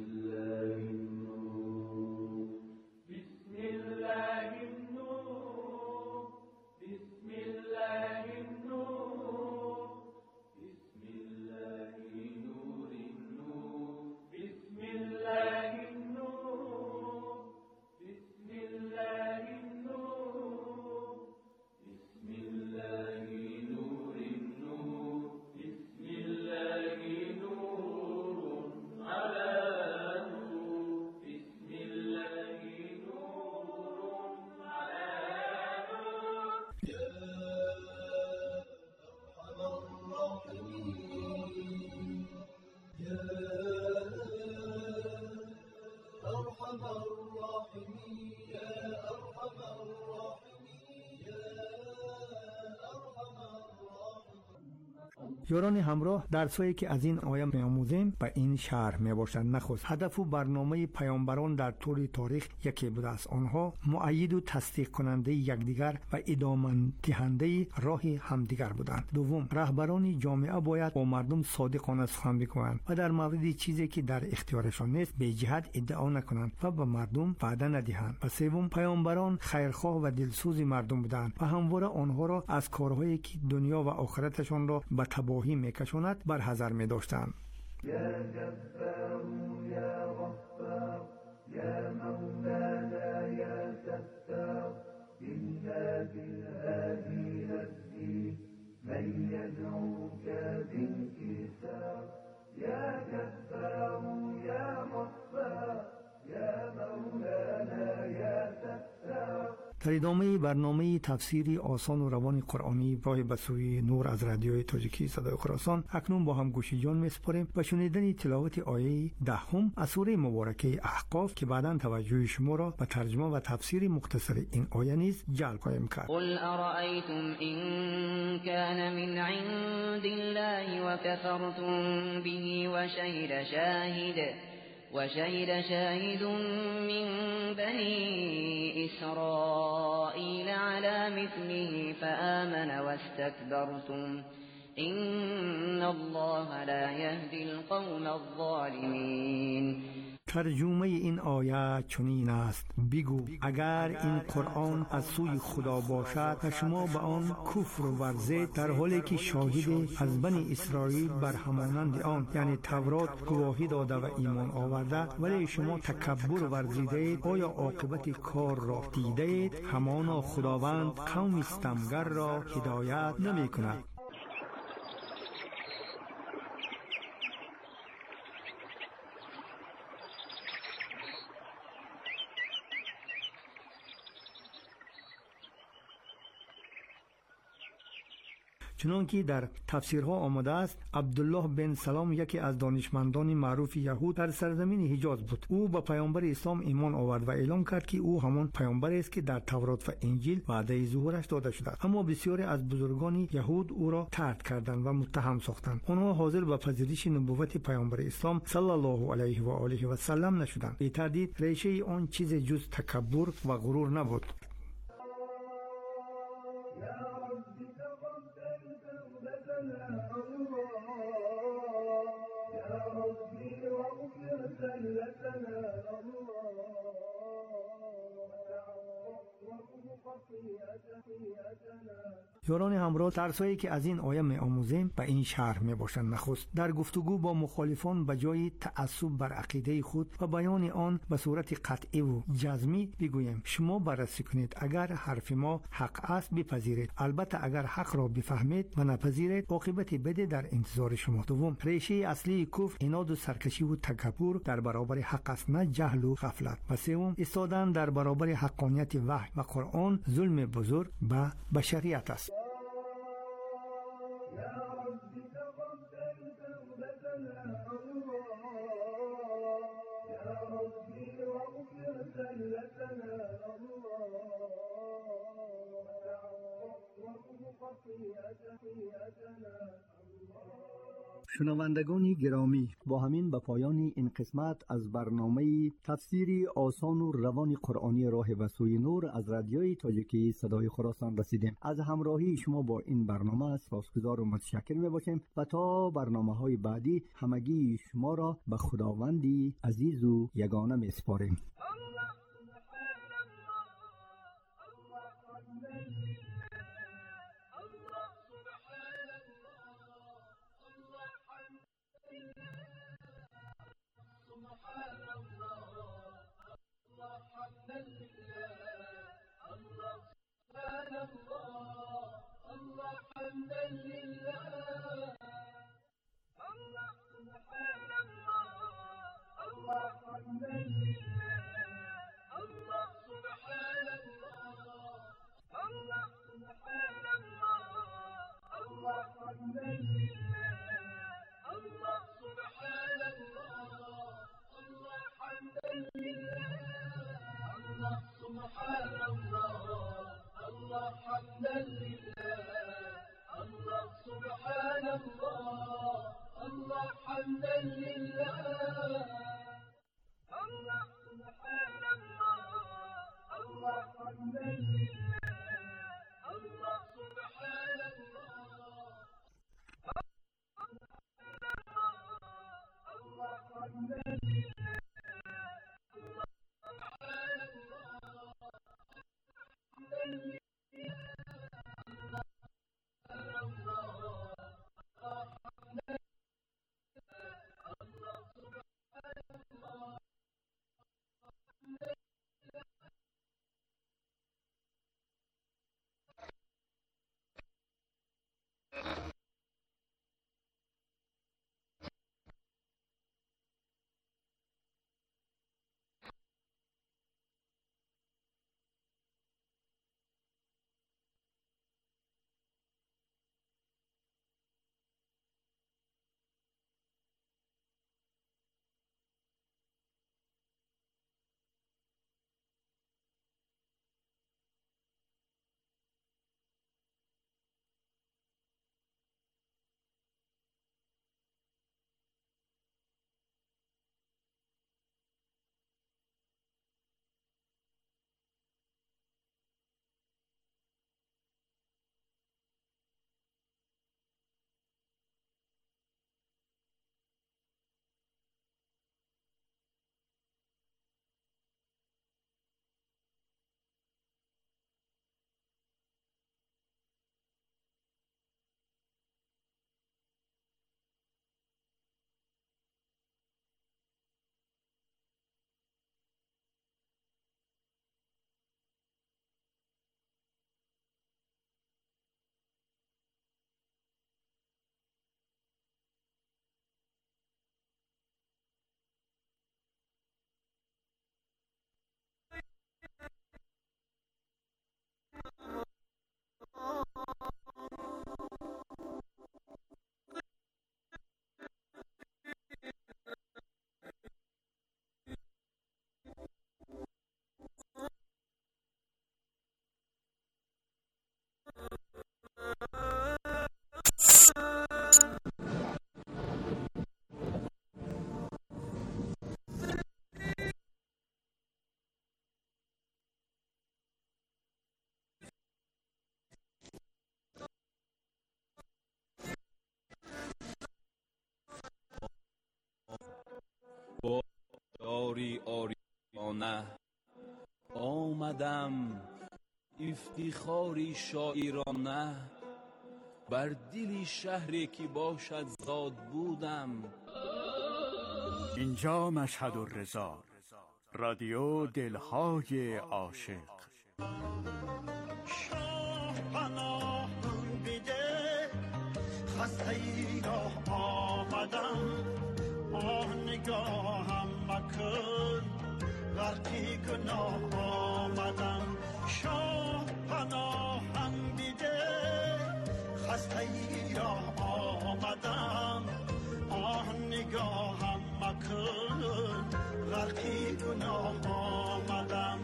یاران همراه، درسایی که از این آیه می‌آموزیم به این شرح میباشند. نخست هدف و برنامه پیامبران در طول تاریخ یکی بوده است. آنها مؤید و تصدیق کننده یکدیگر و ادامه دهنده راه همدیگر بودند. دوم، رهبران جامعه باید با مردم صادقانه سخن بگویند و در مورد چیزی که در اختیارشان نیست به جهت ادعا نکنند و به مردم وعده ندهند. و سوم، پیامبران خیرخواه و دلسوز مردم بودند و همواره آنها را از کارهایی که دنیا و آخرتشان را به تباهی میکشاند برحذر می‌داشتند. یا جبار یا غفار یا مولانا یا ستار إنا بالهادي نهدي من يدعوك بانكسار يا جبار يا غفار يا مولانا يا ستار. در ادامه برنامه تفسیری آسان و روان قرآنی راه به سوی نور از رادیوی تاجیکی صدای خراسان اکنون با هم گوش جان میسپاریم و شنیدن تلاوت آیه دهم از سوره مبارکه احقاف که بعداً توجه شما را به ترجمه و تفسیر مختصر این آیه نیز جلب خواهیم کرد. قل ارأیتم ان کان من عند الله وكفرتم به وشهد شاهد وشهد شاهد من بني إسرائيل على مثله فآمن واستكبرتم إن الله لا يهدي القوم الظالمين. ترجمه این آیه چنین است: بگو اگر این قرآن از سوی خدا باشد و شما به آن کفر ورزید در حالی که شاهد از بنی اسرائیل بر همانند آن یعنی تورات گواهی داده و ایمان آورده ولی شما تکبر ورزیدید، آیا عاقبت کار را دیدید؟ همانا خداوند قوم ستمگر را هدایت نمی کند. چنانکه در تفسیرها آمده است عبدالله بن سلام یکی از دانشمندان معروف یهود در سرزمین حجاز بود. او به پیامبر اسلام ایمان آورد و اعلام کرد که او همان پیامبر است که در تورات و انجیل وعده ظهورش داده شده است. اما بسیاری از بزرگان یهود او را طرد کردند و متهم ساختند. آنها حاضر به پذیرش نبوت پیامبر اسلام صلی الله علیه و آله و سلم نشدند. بی تردید ریشه آن چیز جز تکبر و غرور نبود. یاران همراه، درسایی که از این آیه می آموزیم به این شرح می باشند. نخست در گفتگو با مخالفان به جای تعصب بر عقیده خود و بیان آن به صورت قطعی و جزمی بگوییم شما بررسی کنید، اگر حرف ما حق است بپذیرید، البته اگر حق را بفهمید و نپذیرید عاقبت بد در انتظار شما. دوم، ریشه اصلی کفر عناد و سرکشی و تکبر در برابر حق است، نه جهل و غفلت. و سوم، ایستادن در برابر حقانیت وحی و قرآن ظلم بزرگ به بشریت است. شنوندگان گرامی، با همین به پایان این قسمت از برنامه تفسیری آسان و روان قرآنی راه و سوی نور از رادیوی تاجیکی صدای خراسان رسیدیم. از همراهی شما با این برنامه سپاسگزار و متشکر میباشیم و تا برنامه های بعدی همگی شما را به خداوندی عزیز و یگانه میسپاریم. آمدم افتخاری شاعرانه بر دلی شهری که باشد زاد بودم. اینجا مشهد الرضا، رادیو دلهای عاشق. شاه پناه بده خسته ای را آمدم، آه نگاهم مکن غرقی گناه آمدم. شاه پناهم بده خسته ای را آمدم، آه نگاهم مکن غرقی گناه آمدم.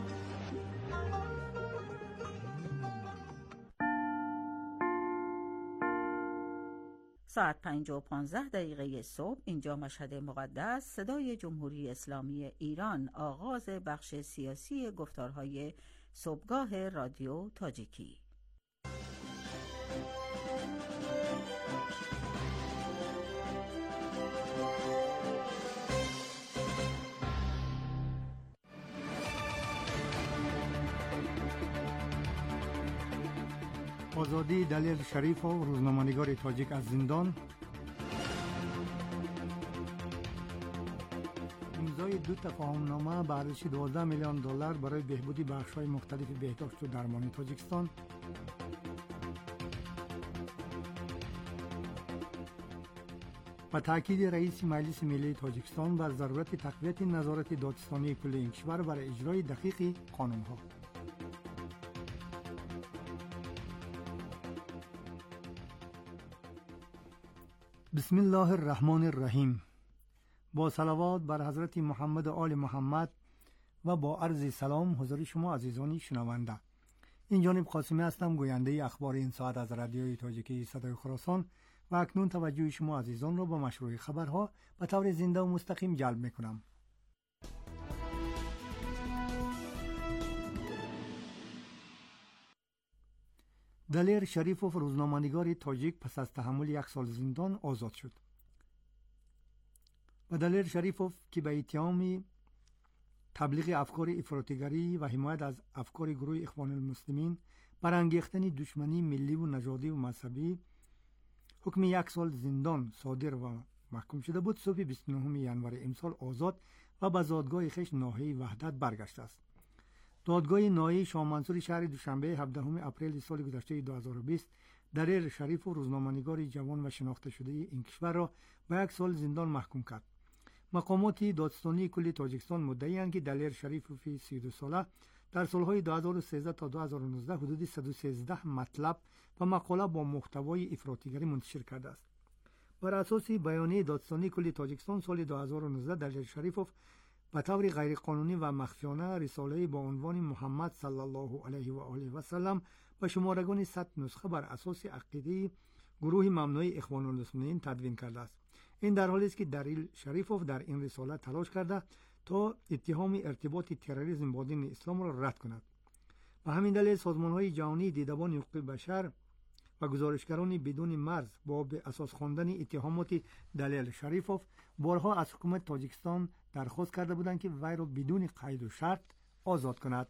ساعت پنج و پانزده دقیقه صبح، اینجا مشهد مقدس، صدای جمهوری اسلامی ایران، آغاز بخش سیاسی گفتارهای صبحگاه رادیو تاجیکی. آزادی دلیر شریف و روزنامه‌نگار تاجیک از زندان. امضای دو تفاهمنامه به ارزش دوازده میلیون دلار برای بهبودی بخش‌های مختلف بهداشت و درمانی تاجیکستان. و تاکید رئیس مجلس ملی تاجیکستان بر ضرورت تقویت نظارت دادستانی کل این کشور برای اجرای دقیق قانون‌ها. بسم الله الرحمن الرحیم. با صلوات بر حضرت محمد و آل محمد و با عرض سلام حضور شما عزیزانی شنونده. این جانب قاسمی هستم، گوینده اخبار این ساعت از رادیوی تاجیکی صدای خراسان، و اکنون توجه شما عزیزان را با مشروع خبرها به طور زنده و مستقیم جلب میکنم. دلیر شریفوف روزنامه‌نگار تاجیک پس از تحمل یک سال زندان آزاد شد. و دلیر شریفوف که به اتهام تبلیغ افکار افراطیگری و حمایت از افکار گروه اخوان المسلمین برانگیختن دشمنی ملی و نژادی و مذهبی حکم یک سال زندان صادر و محکوم شده بود، صبح بیست و نهم ژانویه امسال آزاد و به زادگاه خویش ناحیه وحدت برگشته است. دادگاه ناحیه شاه منصور شهر دوشنبه هفدهم اپریل سال گذشته دو هزار و بیست دلیر شریف و روزنامه‌نگار جوان و شناخته شده این کشور را به یک سال زندان محکوم کرد. مقامات دادستانی کل تاجیکستان مدعی‌اند که دلیر شریفوف سی و دو ساله در سالهای دو هزار و سیزده تا دو هزار و نوزده حدود صد و سیزده مطلب و مقاله با محتوای افراطیگری منتشر کرده است. بر اساس بیانیه دادستانی کل تاجیکستان سال دو هزار و نوزده دلیر شریفوف به طور غیرقانونی و مخفیانه رساله با عنوان محمد صلی الله علیه و آله و سلم به شمارگان صد نسخه بر اساس عقیده گروه ممنوع اخوان المسلمین تدوین کرده است. این در حالی است که دلیر شریفوف در این رساله تلاش کرده تا اتهام ارتباط تروریسم با دین اسلام را رد کند. و همین دلیل سازمان‌های جهانی دیدبان حقوق بشر و گزارشگران بدون مرز با به اساس خواندن اتهامات دلیر شریفوف بارها از حکومت تاجیکستان درخواست کرده بودند که وی را بدون قید و شرط آزاد کند.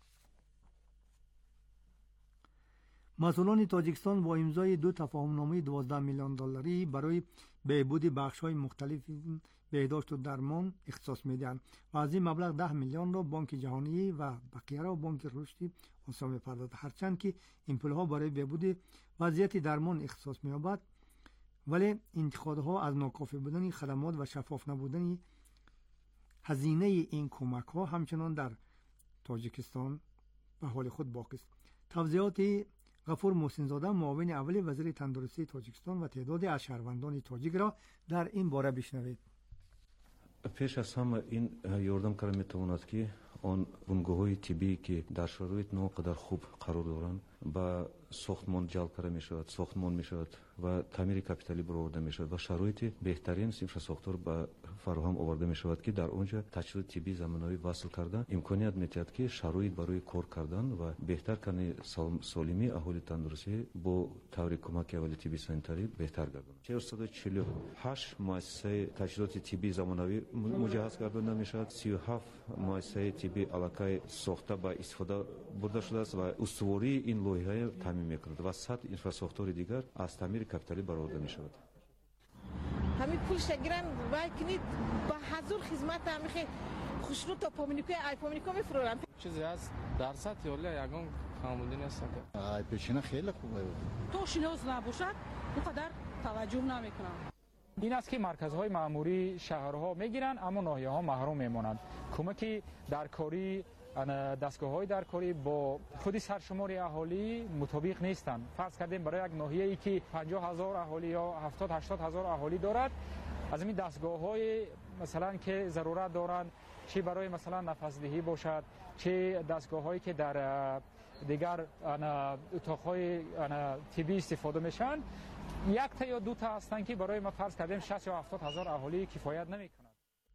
مسئولان تاجیکستان با امضای دو تفاهمنامه دوازده میلیون دلاری برای بهبود بخش‌های مختلف بهداشت و درمان اختصاص می‌دهند و از این مبلغ ده میلیون را بانک جهانی و بقیه را بانک رشد آسیا می‌پردازد. هرچند که این پول‌ها برای بهبود وضعیت درمان اختصاص می‌یابد، ولی انتقادها از ناکافی بودن خدمات و شفاف نبودن هزینه این کمک‌ها همچنان در تاجیکستان به حال خود باقی است. توضیحات غفور محسن زاده معاون اول وزیر تندرستی تاجیکستان و تعدادی از شهروندان تاجیک را در این باره بشنوید. پیش از همه این یاردم کار میتواند که آن بنگاه‌های طبی که در شرایط ناقدر خوب قرار دارند به ساختمان جلب کرده می شود، ساختمان می شود و تعمیر کاپیتالی برآورده می شود و شرایط بهترین سیمش ساختار به فراهم آورده می شود که در اونجا تجهیزات طبی زمانوی وصل کرده امکانیت میتید که شرایط برای کار کردن و بهتر کردن سالمی اهالی تندرستی با طور کمک اول طبی سانیتاری بهتر گرداند. چهارصد و چهل و هشت مؤسسه تجهیزات طبی زمانوی مجهز گردانده می شود. سی و هفت مؤسسه طبی علاقه ساخته با استفاده برده شده است و استواری این لایحه تامین میکند و صد اینفراستراکچور دیگر از تعمیر کاپیتالی برآورده می شود. همین پولش گیرن وای کنید با حضور خدمت همیشه خوشنود تا پامینیکوی ای پامینیکو میفروشن. چیزی هست درصد یا یگان خاموندی نیست که ای پیشینه خیلی خوبه. تو شناس نباشد اونقدر توجه نمیکنن. این است که مرکزهای مأموری شهرها میگیرن اما ناحیه‌ها محروم میمونند. کمکی در کاری دستگاه‌های در کاری با خودی سرشمار اهالی مطابق نیستند. فرض کردیم برای یک ناحیه‌ای که پنجاه هزار اهالی یا هفتاد هشتاد هزار اهالی دارد از این دستگاه‌های مثلا که ضرورت دارند چه برای مثلا نفس‌دهی باشد چه دستگاه‌هایی که در دیگر اتاق‌های طبی استفاده میشن یک تا یا دو تا هستند که برای ما فرض کردیم شصت یا هفتاد هزار اهالی کفایت نمی‌کنند.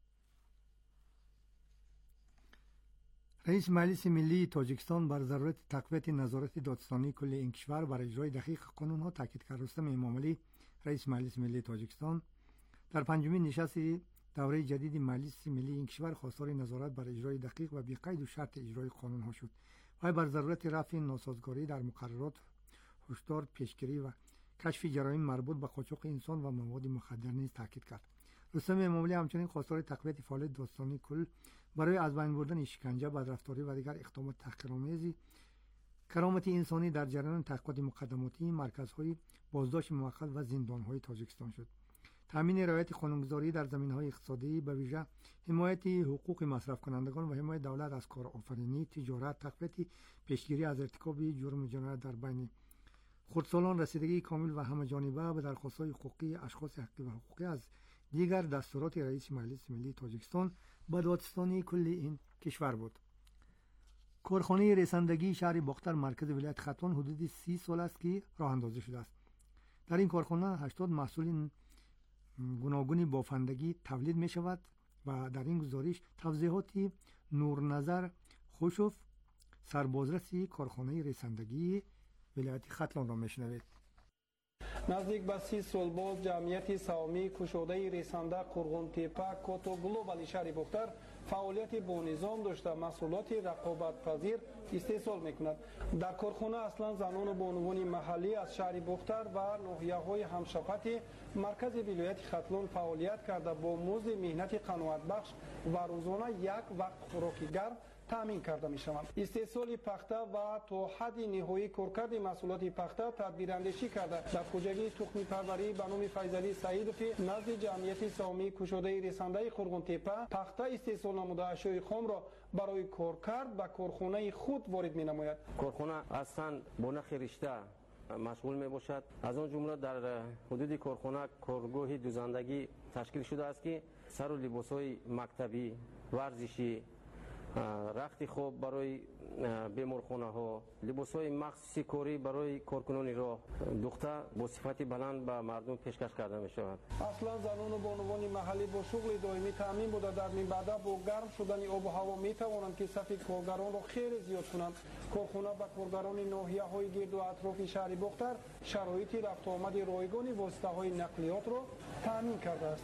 رئیس مجلس ملی تاجیکستان بر ضرورت تقویت نظارت دادستانی کل این کشور بر اجرای دقیق قانون‌ها تاکید کرد. رستم امامعلی رئیس مجلس ملی تاجیکستان در پنجمین نشست دوره جدید مجلس ملی این کشور خواستار نظارت بر اجرای دقیق و بی‌قید و شرط اجرای قانون‌ها شد و بر ضرورت رفع ناسازگاری در مقررات، هشدار، پیشگیری و کشف جرایم مربوط به قاچاق انسان و مواد مخدر نیز تاکید کرد. رستم امامعلی همچنین خواستار تقویت فعالیت دادستانی کل برای از بین بردن شکنجه، بدرفتاری و دیگر اقدامات تحقیرآمیز کرامت انسانی در جریان تحقیقات مقدماتی مرکزهای بازداشت موقت و زندانهای تاجیکستان شد. تامین رعایت قانونگذاری در زمینه‌های اقتصادی به ویژه حمایت حقوق مصرف کنندگان و حمایت دولت از کارآفرینی، تجارت، تقویت پیشگیری از ارتکاب جرم و جنایت در بین خردسالان، رسیدگی کامل و همه‌جانبه به درخواست‌های حقوقی اشخاص حقی و حقوقی از دیگر دستورات رئیس مجلس ملی تاجیکستان به دادستانی کل این کشور بود. کارخانه رساندگی شهر باختر مرکز ولایت ختان حدود سی سال است که راه اندازی شده است. در این کارخانه هشتاد محصول گوناگون بافندگی تولید می شود و در این گزارش توضیحات نورنظر خوشوف سربازرسی کارخانه رساندگی ولایت ختان را می شنوید. نزدیک به سی سال باز جمعیت سهامی کشاده رسانده قرغون تپه کوتو گلوبال شهر باختر فعالیت با نظام داشته محصولات رقابت پذیر استحصال میکند. در کارخانه اصلا زنان و بانوان محلی از شهر باختر و ناحیه‌های همشفت مرکز ولایت ختلان فعالیت کرده با مزد مهنت قناعت بخش و روزانه یک وقت خوراک گرم تامین کرده می شوند. استحصال پخته و تا حد نهایی کارکرد محصولات پخته تدبیر اندیشی کرده در کجگی تخم پروری به نام فیضلی سعیدوفی نزد جمعیت سهامی کشاده رسانده قرغون تپه پخته استحصال نموده اشیاء خام را برای کارکرد به کارخانه خود وارد می نماید. کارخانه اصلا با نخ رشته مشغول می باشد. از آن جمله در حدود کارخانه کارگاه دوزندگی تشکیل شده است که سر و لباس‌های مکتبی، ورزشی، رخت خواب برای بیمارخانه ها، لباس های مخصوصی کاری برای کارکنان راه دختر با صفت بلند به مردم پیشکش کرده می شود. اصلا زنان و بانوان محلی با شغل دائمی تامین بوده در این بعد با گرم شدن آب و هوا می توانند که صف کارگران را خیلی زیاد کنند. کارخانه به کارگران ناحیه های گرد و اطراف شهر باختر شرایط رفت و آمد رایگان واسطه های نقلیات را تامین کرده است.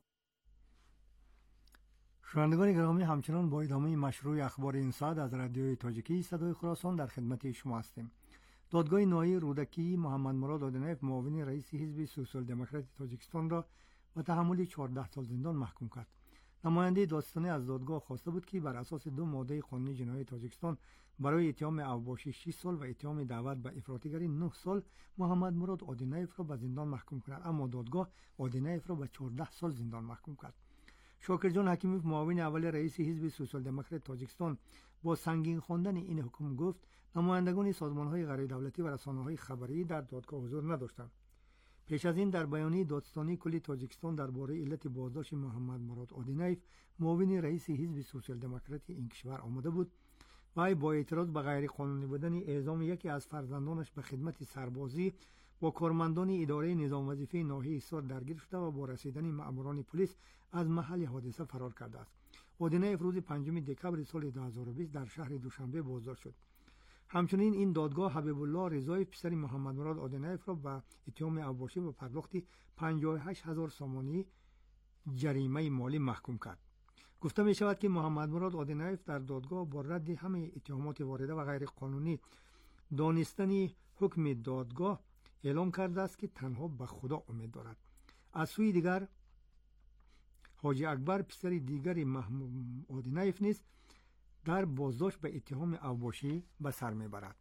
شنوندگان گرامی، همچنان با ادامه مشروع اخبار این ساعت از رادیوی تاجیکی صدای خراسان در خدمت شما هستیم. دادگاه نهایی رودکی محمد مراد آدینایف معاون رئیس حزب سوسیال دموکرات تاجیکستان را به تحمل چهارده سال زندان محکوم کرد. نماینده دادستانی از دادگاه خواسته بود که بر اساس دو ماده قانون جنایی تاجیکستان برای اتهام اوباشی شش سال و اتهام دعوت به افراطیگری نه سال محمد مراد آدینایف را به زندان محکوم کند، اما دادگاه آدینایف را به چهارده سال زندان محکوم کرد. شاکرجان حکیموف معاون اول رئیس حزب سوسیال دموکرات تاجیکستان با سنگین خواندن این حکم گفت نمایندگان سازمان‌های غیر دولتی و رسانه‌های خبری در دادگاه حضور نداشتند. پیش از این در بیانیه دادستانی کلی تاجیکستان درباره علت بازداشت محمد مراد آدینایف معاون رئیس حزب سوسیال دموکرات این کشور آمده بود و با اعتراض به غیر قانونی بودن اعزام یکی از فرزندانش به خدمت سربازی با کارمندان اداره نظام وظیفه ناحیه ایسار درگیر شده و با رسیدن ماموران پلیس از محل حادثه فرار کرده است. اودینایف روز پنجم دکبر سال دو هزار و بیست در شهر دوشنبه بازداشت شد. همچنین این دادگاه حبیب الله رضایی پسر محمد مراد اودینایف را به اتهام اوباشی و پرداخت پنجاه و هشت هزار سامانی جریمه مالی محکوم کرد. گفته می شود که محمد مراد اودینایف در دادگاه با رد همه اتهامات وارده و غیر قانونی دانستن حکم دادگاه اعلام کرده است که تنها به خدا امید دارد. از سوی دیگر حاجی اکبر پسر دیگر محمود اودینایف نیز در بازداشت به اتهام اوباشی به سر میبرد.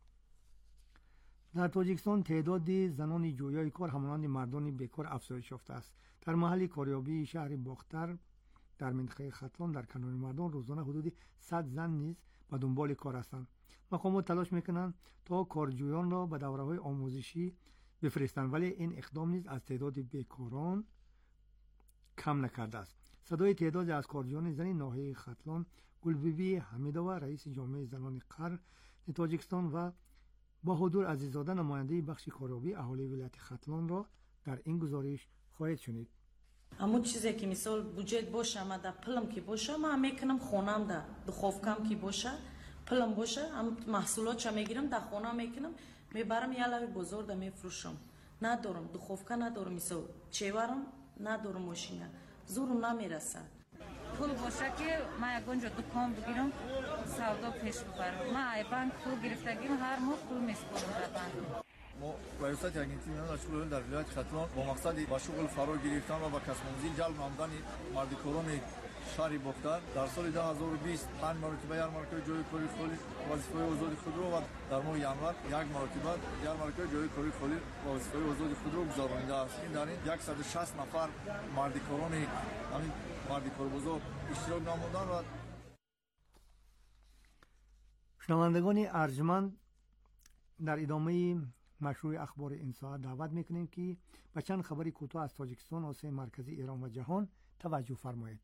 در تاجیکستان تعداد زنان جویای کار همانند مردان بیکار افزایش یافته است. در محل کاریابی شهر باختر در منطقه ختلان در کنار مردان روزانه حدود صد زن نیز به دنبال کار هستند. مقامات تلاش میکنند تا کارجویان را به دوره‌های آموزشی بفرستند، ولی این اقدام نیز از تعداد بیکاران کم نکرده است. صدای تعداد از کارجویان زن ناحیه ختلان گلبیبی حمیده و رئیس جامعه زنان قرن تاجیکستان و با حضور عزیزاده نماینده بخش کاریابی اهالی ولایت ختلان را در این گزارش خواهید شنید. همون چیزی که مثال بودجت باشه، ما در پلم که باشه ما میکنم خونم در دخوفکم که باشه پلم باشه هم محصولات چه میگیرم در خونه میکنم میبرم یه لبی بزرگ میفروشم. ندارم دخوفکه، ندارم مثال چیورم، ندارم ماشینه، زورم نمیرسه. پول باشه که ما یکونجا دکان بگیرم سودا پیش ببرم. ما ای بانک پول گرفتگیم هر ماه پول میسپرم در بانک. ما وایسات یعنی مشغول در ولایت ختلان با مقصد با شغل فرا گرفتن و با کسب منزل جلب نمودن مردکاران شهر باختر در سال دو هزار و بیست پنج مرتبه یارمارکای جای کاری خالی وظیفه آزاد خود رو و در ماه ینور یک مرتبه یارمارکای جای کاری خالی وظیفه آزاد خود رو گزارانیده است. این در این صد و شصت نفر مردکاران همین مردکار بزرگ اشتراک نمودن. و شنوندگان ارجمند، در ادامه مشروع اخبار این ساعت دعوت میکنیم که به چند خبری کوتاه از تاجیکستان، آسیای مرکزی، ایران و جهان توجه فرمایید.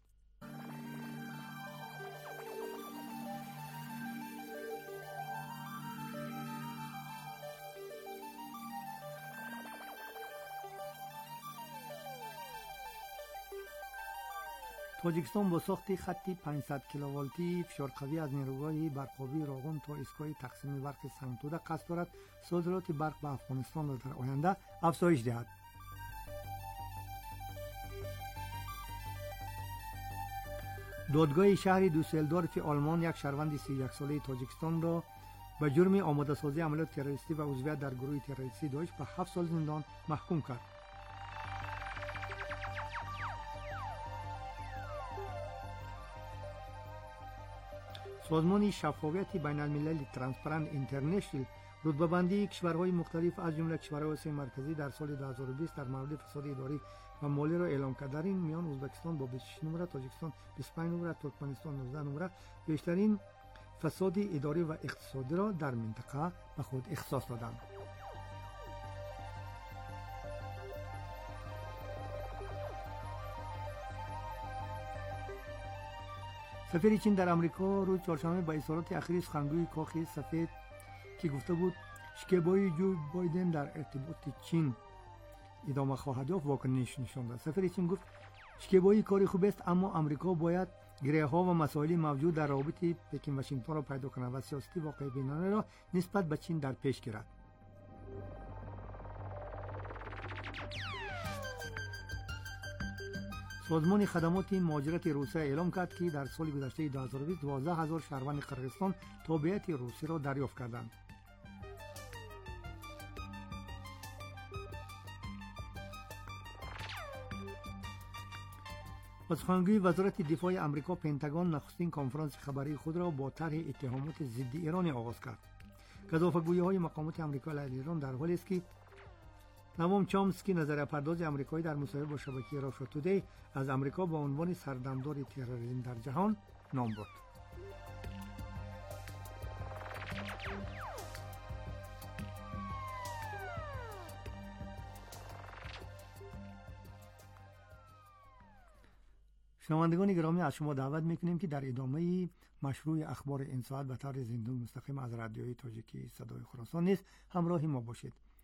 تاجیکستان با ساخت خطی پانصد کیلوولتی فشار قوی از نیروگاه برقابی راغون تا ایستگاه تقسیم برق سنگتوده قصد دارد صادرات برق به افغانستان را در آینده افزایش دهد. دادگاه شهر دوسلدورف آلمان یک شهروند سی و یک ساله تاجیکستان را به جرم آماده سازی عملیات تروریستی و عضویت در گروه تروریستی داعش به هفت سال زندان محکوم کرد. سازمان شفافیت بین المللی ترانسپرنت اینترنشنال رتبه بندی کشورهای مختلف از جمله کشورهای آسیای مرکزی در سال دو هزار و بیست در مورد فساد اداری و مالی را اعلام کرد. در این میان ازبکستان با بیست و شش نمره، تاجیکستان بیست و پنج نمره، ترکمنستان نوزده نمره بیشترین فساد اداری و اقتصادی را در منطقه به خود اختصاص دادند. سفیر چین در آمریکا روز چهارشنبه با اظهارات اخیر سخنگوی کاخ سفید که گفته بود شکیبایی جو بایدن در ارتباط چین ادامه خواهد یافت واکنش نشان داد. سفیر چین گفت شکیبایی کاری خوب است، اما آمریکا باید گره‌ها و مسائل موجود در رابط پکن واشنگتن را پیدا کند و سیاست واقع بینانه را نسبت به چین در پیش گیرد. سازمان خدمات مهاجرت روسیه اعلام کرد که در سال گذشته دو هزار و بیست دوازده هزار شهروند قرقیزستان تابعیت روسی را دریافت کردند. سخنگوی وزارت دفاع آمریکا پنتاگون نخستین کنفرانس خبری خود را با طرح اتهامات ضد ایران آغاز کرد. گزافه‌گویی‌های مقامات آمریکا علیه ایران در حالی است که نوام چامسکی نظریه پرداز آمریکایی در مصاحبه با شبکه راشا تودی از آمریکا با عنوان سردمدار تروریسم در جهان نام برد. شنوندگان گرامی، از شما دعوت میکنیم که در ادامه مشروع اخبار این ساعت به طور زنده و مستقیم از رادیوی تاجیکی صدای خراسان نیز همراه ما باشید.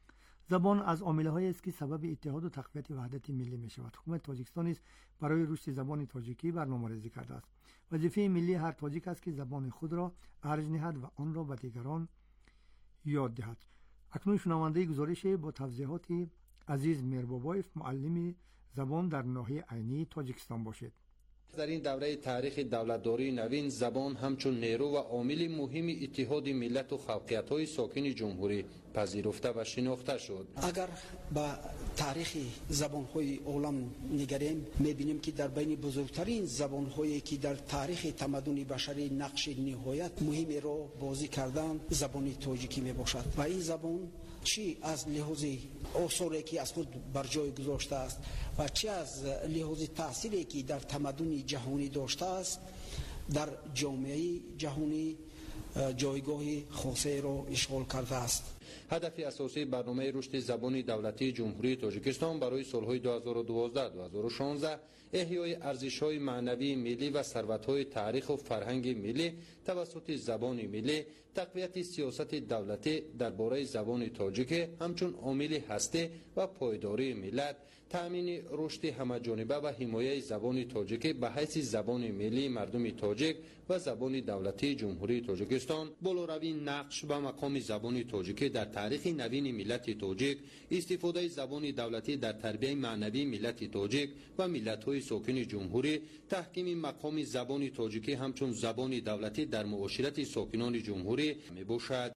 زبان از عامل‌هایی است که سبب اتحاد و تقویت وحدت ملی می‌شود. حکومت تاجیکستان نیز برای رشد زبان تاجیکی برنامه‌ریزی کرده است. وظیفه ملی هر تاجیک است که زبان خود را ارج نهد و آن را به دیگران یاد دهد. اکنون شنونده گزارش با توضیحات عزیز میربابایف، معلم زبان در ناحیه عینی تاجیکستان باشد. در این دوره تاریخ دولتداری نوین زبان همچون نیرو و عامل مهم اتحاد ملت و خلقیت‌های ساکن جمهوری پذیرفته و شناخته شد. اگر با تاریخ زبان‌های عالم نگریم می‌بینیم که در بین بزرگترین زبان‌هایی که در تاریخ تمدن بشری نقش نهایت مهمی را بازی کردن زبان تاجیکی میباشد و این زبان چی از لحاظ آثاری که از خود بر جای گذاشته است و چی از لحاظ تأثیری که در تمدن جهانی داشته است در جامعه جهانی جایگاه خاصی را اشغال کرده است. هدف اساسی برنامه رشد زبان دولتی جمهوری تاجیکستان برای سالهای دو هزار و دوازده تا دو هزار و شانزده احیای ارزش‌های معنوی ملی و ثروت‌های تاریخ و فرهنگ ملی توسط زبان ملی، تقویت سیاست دولتی درباره زبان تاجیک همچون عامل هسته و پایداری ملت، تأمین رشد همه‌جانبه و حمایت زبان تاجیک به حیث زبان ملی مردم تاجیک و زبان دولتی جمهوری تاجیکستان، بالاروی نقش و مقام زبان تاجیک در تاریخ نوین ملت تاجیک، استفاده زبان دولتی در تربیت معنوی ملت تاجیک و ملت‌های ساکن جمهوری، تحکیم مقام زبان تاجیکی همچون زبان دولتی در معاشرت ساکنان جمهوری میباشد.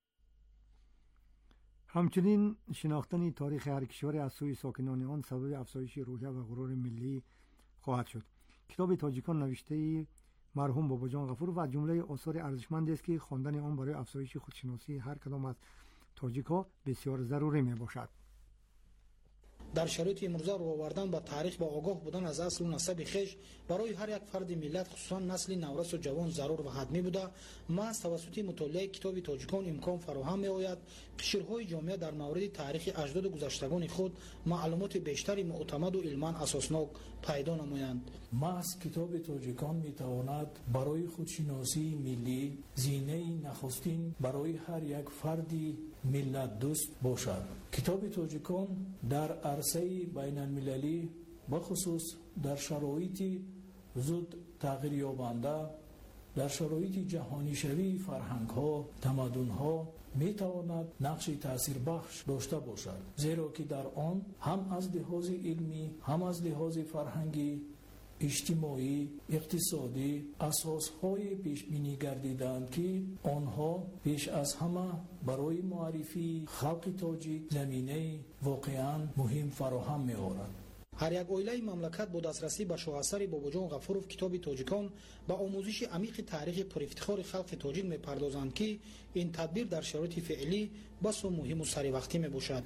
همچنین شناختن تاریخ هر کشور از سوی ساکنان آن سبب افزایش روحیه و غرور ملی خواهد شد. کتاب تاجیکان نوشته مرحوم باباجان غفور و جمله آثار ارزشمندی است که خواندن آن برای افزایش خودشناسی هر کدام از تاجیک‌ها بسیار ضروری میباشد. در شرایط امروزه رو آوردن به تاریخ و آگاه بودن از اصل و نسب خویش برای هر یک فرد ملت خصوصا نسل نورس و جوان ضرور و حتمی بوده. محض توسط مطالعه کتاب تاجیکان امکان فراهم می‌آید قشرهای جامعه در مورد تاریخ اجداد گذشتگان خود معلومات بیشتری معتمد و علما اساسناک پیدا نمایند. محض کتاب تاجیکان می‌تواند برای خودشناسی ملی زینه نخستین برای هر یک فردی ملت دوست باشد. کتاب تاجیکان در عرصه بین المللی بخصوص در شرایط زود تغییر یابنده در شرایط جهانی شوی فرهنگ ها تمدن ها می تواند نقش تأثیر بخش داشته باشد، زیرا که در آن هم از لحاظ علمی هم از لحاظ فرهنگی اجتماعی اقتصادی اساسهای پیش بینی گردیدند که آنها پیش از همه برای معرفی خلق تاجیک زمینه واقعا مهم فراهم می آورد. هر یک عائله مملکت با دسترسی به شاهسر باباجان غفورов کتاب تاجیکان با آموزش عمیق تاریخ پر افتخار خلق تاجیک می پردازند که این تدبیر در شرایط فعلی بس و مهم و سری وقتی می باشد.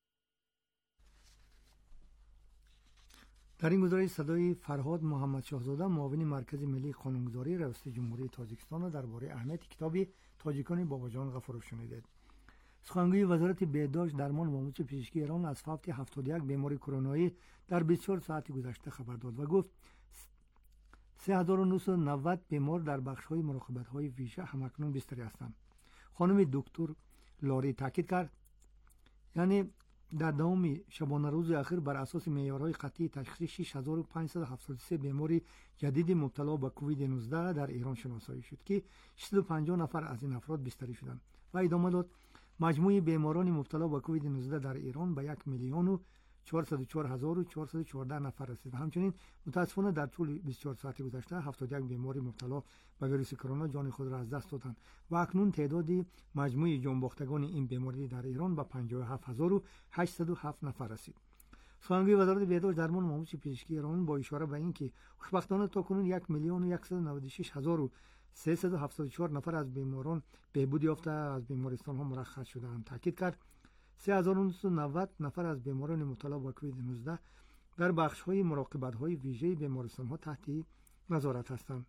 در این گزارش صدای فرهاد محمد شاهزاده معاون مرکز ملی قانونگذاری ریاست جمهوری تاجیکستان درباره اهمیت کتاب تاجیکان باباجان غفورov شنیدید. سخنگوی وزارت بهداشت درمان و آموزش پزشکی ایران از فوت هفتاد و یک بیماری کرونایی در بیست و چهار ساعت گذشته خبر داد و گفت سه هزار و نهصد و نود بیمار در بخش‌های مراقبت‌های ویژه همکنون بستری هستند. خانم دکتر لاری تاکید کرد یعنی در دهم شبانه روز اخیر بر اساس معیارهای قطعی تشخیص شش هزار و پانصد و هفتاد و سه بیماری جدید مبتلا به کووید نوزده در ایران شناسایی شد که ششصد و پنجاه نفر از این افراد بستری شدند و ادامه داد مجموع بیماران مبتلا به کووید نوزده در ایران به یک میلیون و چهارصد و چهار هزار و چهارصد و چهارده نفر رسید. همچنین متاسفانه در طول بیست و چهار ساعت گذشته هفتاد و یک بیماری مبتلا به ویروس کرونا جان خود را از دست دادند و اکنون تعداد مجموع جانباختگان این بیماری در ایران به پنجاه و هفت هزار و هشتصد و هفت نفر رسید. سخنگوی وزارت بهداشت درمان و آموزش پزشکی ایران با اشاره به اینکه خوشبختانه تاکنون یک میلیون و صد و نود و شش هزار و سیصد و هفتاد و چهار نفر از بیماران بهبود یافته از بیمارستان ها مرخص شدند تاکید کرد سه هزار و نهصد و نود نفر از بیماران مبتلا به کووید نوزده در بخش‌های مراقبت‌های ویژه بیمارستان‌ها تحت نظارت هستند.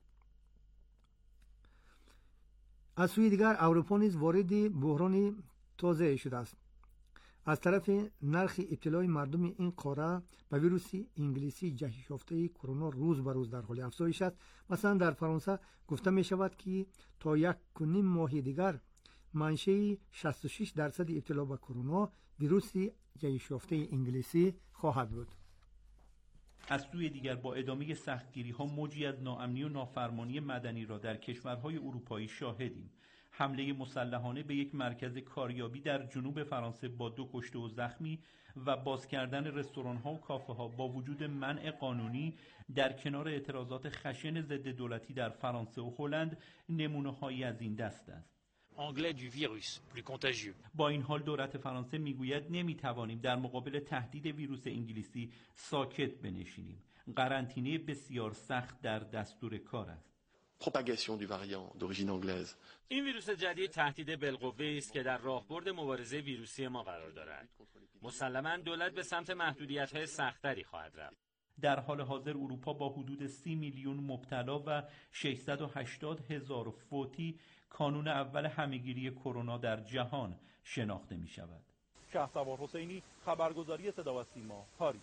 از سوی دیگر اروپا نیز وارد بحران تازه شده است. از طرف نرخ ابتلای مردم این قاره به ویروس انگلیسی جهش یافته کرونا روز به روز در حال افزایش است. مثلا در فرانسه گفته می شود که تا یک و نیم ماه دیگر منشأ شصت و شش درصد ابتلا به کرونا ویروس جهش یافته انگلیسی خواهد بود. از سوی دیگر با ادامه سختگیری‌ها موجی از ناامنی و نافرمانی مدنی را در کشورهای اروپایی شاهدیم. حمله مسلحانه به یک مرکز کاریابی در جنوب فرانسه با دو کشته و زخمی و باز کردن رستوران‌ها و کافه‌ها با وجود منع قانونی در کنار اعتراضات خشن ضد دولتی در فرانسه و هلند نمونه‌هایی از این دست است. anglais du virus, plus contagieux. با این حال دولت فرانسه میگوید نمیتوانیم در مقابل تهدید ویروس انگلیسی ساکت بنشینیم. قرنطینه بسیار سخت در دستور کار است. propagation du variant d'origine anglaise. این ویروس جدید تهدید بالقوه است که در راهبرد مبارزه ویروسی ما قرار دارد. مسلماً دولت به سمت محدودیت‌های سخت‌تری خواهد رفت. در حال حاضر اروپا با حدود سی میلیون مبتلا و ششصد و هشتاد هزار فوتی کانون اول همهگیری کرونا در جهان شناخته می شود. شهسوار حسینی، خبرگزاری صدا و سیما، پاریس.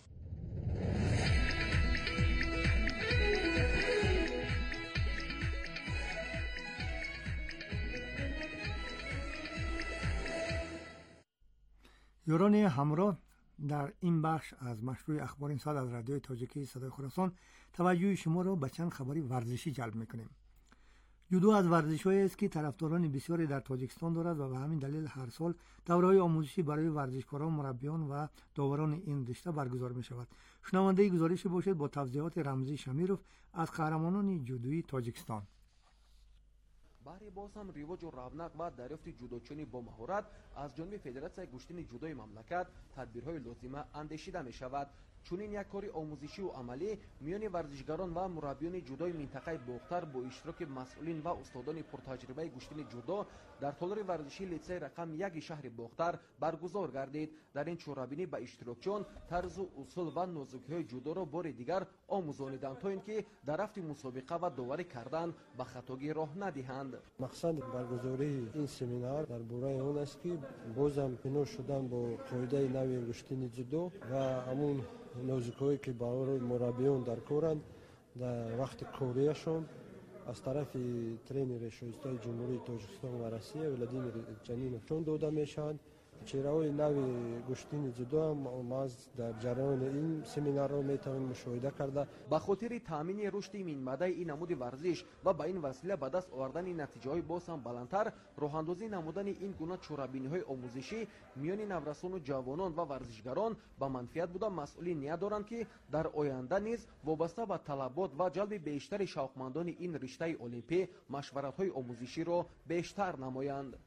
یوران همراه در این بخش از مشروع اخبار این ساعت از رادیوی تاجیکی صدای خراسان توجه شما را به چند خبری ورزشی جلب میکنیم. جودو از ورزش‌هایی است که طرفداران بسیاری در تاجیکستان دارد و به همین دلیل هر سال دوره‌های آموزشی برای ورزشکاران، مربیان و داوران این رشته برگزار می‌شود. شنونده گزارش باشید با توضیحات رمزی شمیروف از قهرمانان جودویی تاجیکستان. برای باز هم ریواج و رونق و دریافت جودوچونی با مهارت از جانب فدراسیون گشتین جودوی مملکت تدبیرهای لازمه اندیشیده می شود. چنین یک کاری آموزشی و عملی میان ورزشکاران و مربیان جودوی منطقه باختر با اشتراک مسئولین و استادان پرتجربه گشتین جودو در تالار ورزشی لیسه رقم یک شهر باختر برگزار گردید. در این چورابینی به اشتراکیان طرز و اصول و نازکی‌های جودو را بار دیگر آموزانیدند تا اینکه در رفت مسابقه و داوری کردن به خطاگی راه ندهند. مقصد برگزاری این سمینار در باره اون است که بازم کنار شدن با قاعده نوی گشتین جودو و همون نازکی‌هایی که برای مربیان در کارند در وقت کاریشان از طرف ترینر شایسته جمهوری تاجیکستان و روسیه ولادیمیر جنینوف داده میشوند. چهره‌های نوی گشتین جودو هم ما در جریان این سمینار را میتوانیم مشاهده کرده. به خاطر تامین رشد منبع این نمود ورزش و به این وسیله به دست آوردن نتیجه‌های باز هم بلندتر، راه‌اندازی نمودن این گونه چورابینی‌های آموزشی میان نورسان و جوانان و ورزشگران به منفعت بوده. مسئولین نیت دارند که در آینده نیز وابسته به طلبات و جلب بیشتر شوقمندان این رشته المپی مشورت‌های آموزشی را بیشتر نمایند.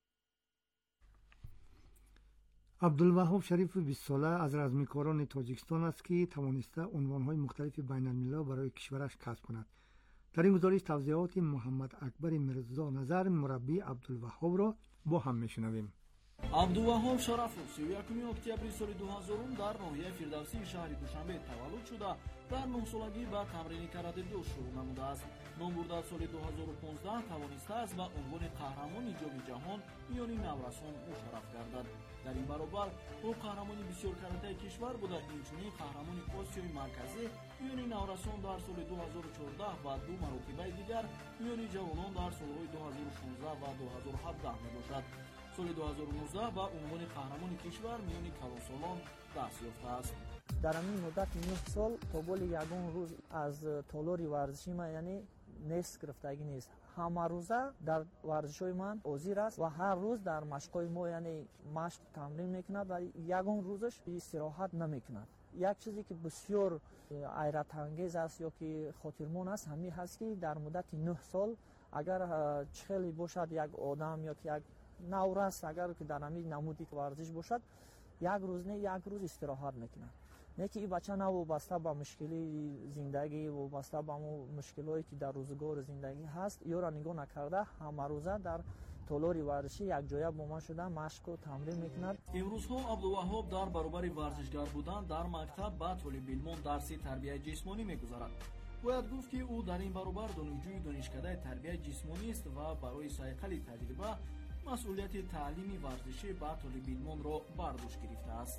عبدالوهاب شریف بیست ساله از رزمیکاران تاجیکستان است که توانسته عنوانهای مختلف بین الملل برای کشورش کسب کند. در این گزارش توضیحات محمد اکبر مرزا نظر مربی عبدالوهاب را با هم میشنویم. عبدالوهاب شرافов سی و یکم октябри соли ду ҳазорум дар ноҳияи фирдавсии шаҳри душанбе таваллуд шуда дар нӯҳсолагӣ ба тамрини каратедо шурӯъ намудааст. ном бурда соли ду ҳазору понздаҳ тавонистааст ба унвони қаҳрамони ҷоми ҷаҳон миёни наврасон мушарраф гардад. дар ин баробар ӯ қаҳрамони бисёркаратаи кишвар буда, инчунин қаҳрамони осиёи марказӣ миёни наврасон дар соли ду ҳазору чордаҳ ва ду маротибаи дигар миёни ҷавонон дар солҳои ду ҳазору шонздаҳ ва ду ҳазору ҳабдаҳ мебошад. соли ду ҳазору нуздаҳ ба унвони қаҳрамони кишвар миёни калонсолон даст ёфтааст. дар ҳамин муддати нӯҳ сол то боли ягон рӯз аз толори варзиши ман яъне нест гирифтагӣ нест. ҳама рӯза дар варзишҳои ман ҳозир аст ва ҳар рӯз дар машқҳои мо яъне машқ тамрин мекунад ва ягон рӯзаш истироҳат намекунад. як чизе ки бисёр ҳайратангез аст ё ки хотирмон аст ҳамин ҳаст ки дар муддати нӯҳ сол агар чӣ хеле бошад як одам ё ки як наврас агар ки дар ҳамин намуди варзиш бошад як рӯз не як рӯз истироҳат мекунад. не ки ин бача на вобаста ба мушкилии зиндагӣ вобаста ба мушкилое ки дар рӯзгори зиндагӣ ҳаст ёро нигоҳ накарда ҳамарӯза дар толори варзишӣ якҷоя бо ман шуда машқу тамрин мекунад. имрӯзҳо абдуваҳоб дар баробари варзишгар будан дар мактаб ба толибилмон дарси тарбияи ҷисмонӣ мегузарад. бояд гуфт ки ӯ дар ин баробар донишҷӯи донишкадаи тарбияи ҷисмонист ва барои сайқали таҷриба масъулияти таълими варзишӣ ба толибилмонро бар дӯш гирифтааст.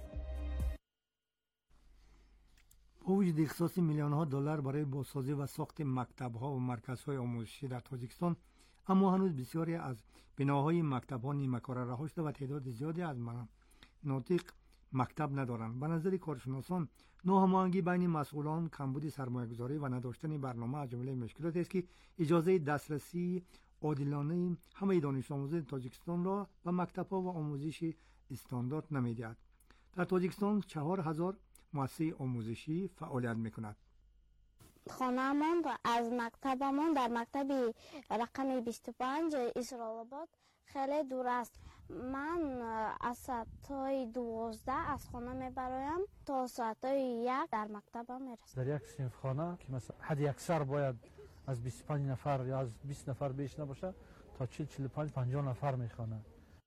با وجود اختصاص میلیون ها دلار برای بازسازی و ساخت مکتب ها و مرکز های آموزشی در تاجیکستان، اما هنوز بسیاری از بناهای مکتب‌ها نیمه‌کاره رها شده و تعداد زیادی از مناطق مکتب ندارند. به نظر کارشناسان ناهماهنگی بین مسئولان، کمبود سرمایه‌گذاری و نداشتن برنامه از جمله مشکلاتی است که اجازه دسترسی عادلانه همه دانش آموزان تاجیکستان را به مکتب‌ها و آموزش استاندارد نمی‌دهد. در تاجیکستان چهار هزار مؤسسه آموزشی فعالیت می‌کند. خانه‌مان از مکتبمان در مکتب رقم بیست و پنج اسرائیل خیلی دور است. من از ساعت دوازده از خانه میبرایم تا ساعت یک در مکتبم میرسم. در یک صنف خانه که مثلا حد اکثر باید از بیست و پنج نفر یا از بیست نفر بیش نباشه تا چهل چهل و پنج پنجاه نفر میخوانه.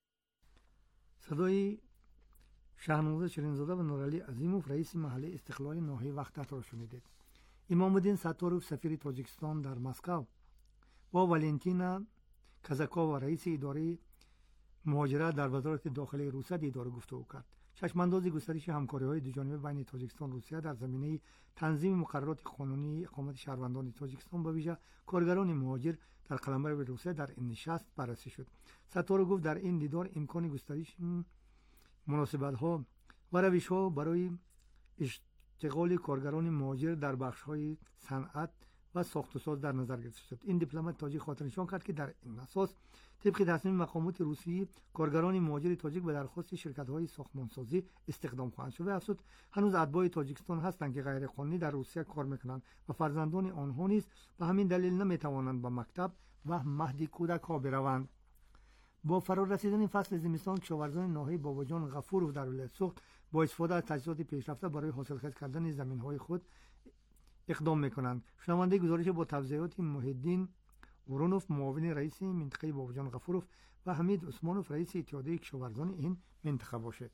صدای شهنوزه شرینزاده و نورعلی عظیموف رئیس محله استقلال ناحیه وحدت را شنیدید. امام الدین ستاروف سفیر تاجیکستان در مسکو با ولنتینا کازاکووا رئیس اداره مهاجرت در وزارت داخلی روسیه دیدار گفتگو کرد. چشمانداز گسترش همکاری‌های دوجانبه بین تاجیکستان و روسیه در زمینه تنظیم مقررات قانونی اقامت شهروندان تاجیکستان به ویژه کارگران مهاجر در قلمرو روسیه در این نشست بررسی شد. ستاروف گفت در این دیدار امکان گسترش مناسبت‌ها و روش‌ها برای اشتغال کارگران مهاجر در بخش‌های صنعت و ساخت و ساز در نظر گرفته شد. این دیپلمات تاجیک خاطر نشان کرد که در این اساس طبق تصمیم مقامات روسی کارگران مهاجر تاجیک به درخواست شرکت‌های ساختمانسازی استخدام خواهند شد. و افزود هنوز اتباع تاجیکستان هستند که غیر قانونی در روسیه کار می‌کنند و فرزندان آنها نیز به همین دلیل نمی‌توانند به مکتب و مهد کودک‌ها بروند. با فرا رسیدن فصل زمستان کشاورزان ناحیه باباجان غفورov در ولایت سوخت با استفاده از تجهیزات پیشرفته برای حاصلخیز کردن زمین‌های خود اقدام میکنند. شنونده گزارش با توضیحات محیدین اورونوف معاون رئیس منطقه باباجان غفورov و حمید عثمانوف رئیس اتحادیه کشاورزان این منطقه باشد.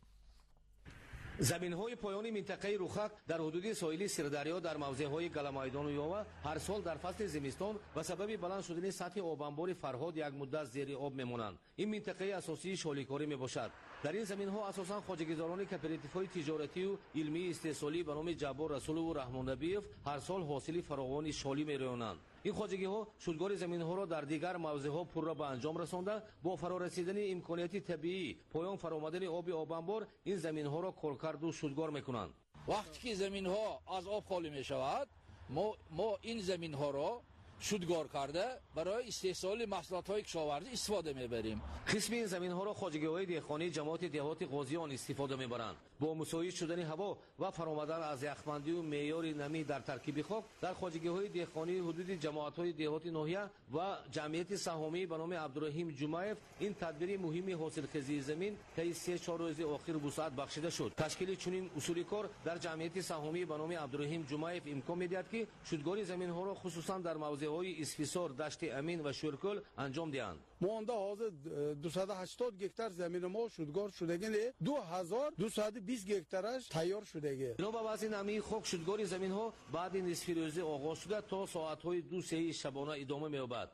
زمین‌های پایانی منطقه روخک در حدود ساحلی سردریا در موضع‌های گلمایدان و یاوا هر سال در فصل زمستان و سبب بلند شدن سطح آبانبار فرهاد یک مدت زیر آب میمانند. این منطقه اساسی شالیکاری میباشد. در این زمین‌ها اساساً خواجه‌گزاران کوپراتیوهای تجارتی و علمی استحصالی به نام جبار رسول و رحمان نبیف هر سال حاصل فراوان شالی می‌رانند. این خواجگی‌ها شودگار زمین‌ها را در دیگر موضع‌ها پر را به انجام رسانده با فرا رسیدن امکانات طبیعی پایان فرآمدن آب آبانبار این زمین‌ها را کارکرد و شودگار می‌کنند. وقتی که زمین‌ها از آب خالی می‌شود ما ما این زمین‌ها را شودگار کرده برای استحصال محصولات‌های کشاورزی استفاده می‌بریم. قسم این زمین‌ها را خواجگی‌های دهقانی جماعت دهات غازیان استفاده می‌برند. با مساعد شدن هوا و فرآمدن از یخبندی و معیار نمی در ترکیب خاک در خواجگی‌های دهقانی حدود جماعت‌های دهات ناحیه و جمعیت سهامی به نام عبدالرحیم جمعیف این تدبیر مهمی حاصلخیزی زمین طی سه چهار روز آخر وسعت بخشیده شد. تشکیل چنین اصول کار در جمعیت سهامی به نام عبدالرحیم جمعیف امکان می‌دهد که شودگاری زمین‌ها را خصوصاً در موضع‌های اسفسار، دشت امین و شورکل انجام دهند. مانده حاضر دویست و هشتاد گکتار زمین ما شودگار شدگی دو هزار دویست و بیست گکتارش تیار شدگی. بنا به وضع نمی خاک شودگاری زمین‌ها بعد نصف روزه آغاز شده تا ساعت‌های دو سه شبانه ادامه می‌یابد.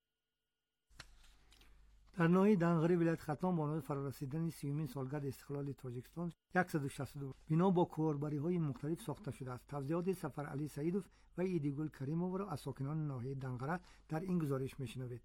در ناحیه دنغری ولایت ختام با نام فرارسیدن سیومین سالگرد استقلال تاجیکستان صد و شصت و دو بنا با کاربری‌های مختلف ساخته شده است. توضیحات سفر علی سعیدوف و ایدیگل کریموف را از ساکنان ناحیه دنغره در این گزارش می‌شنوید.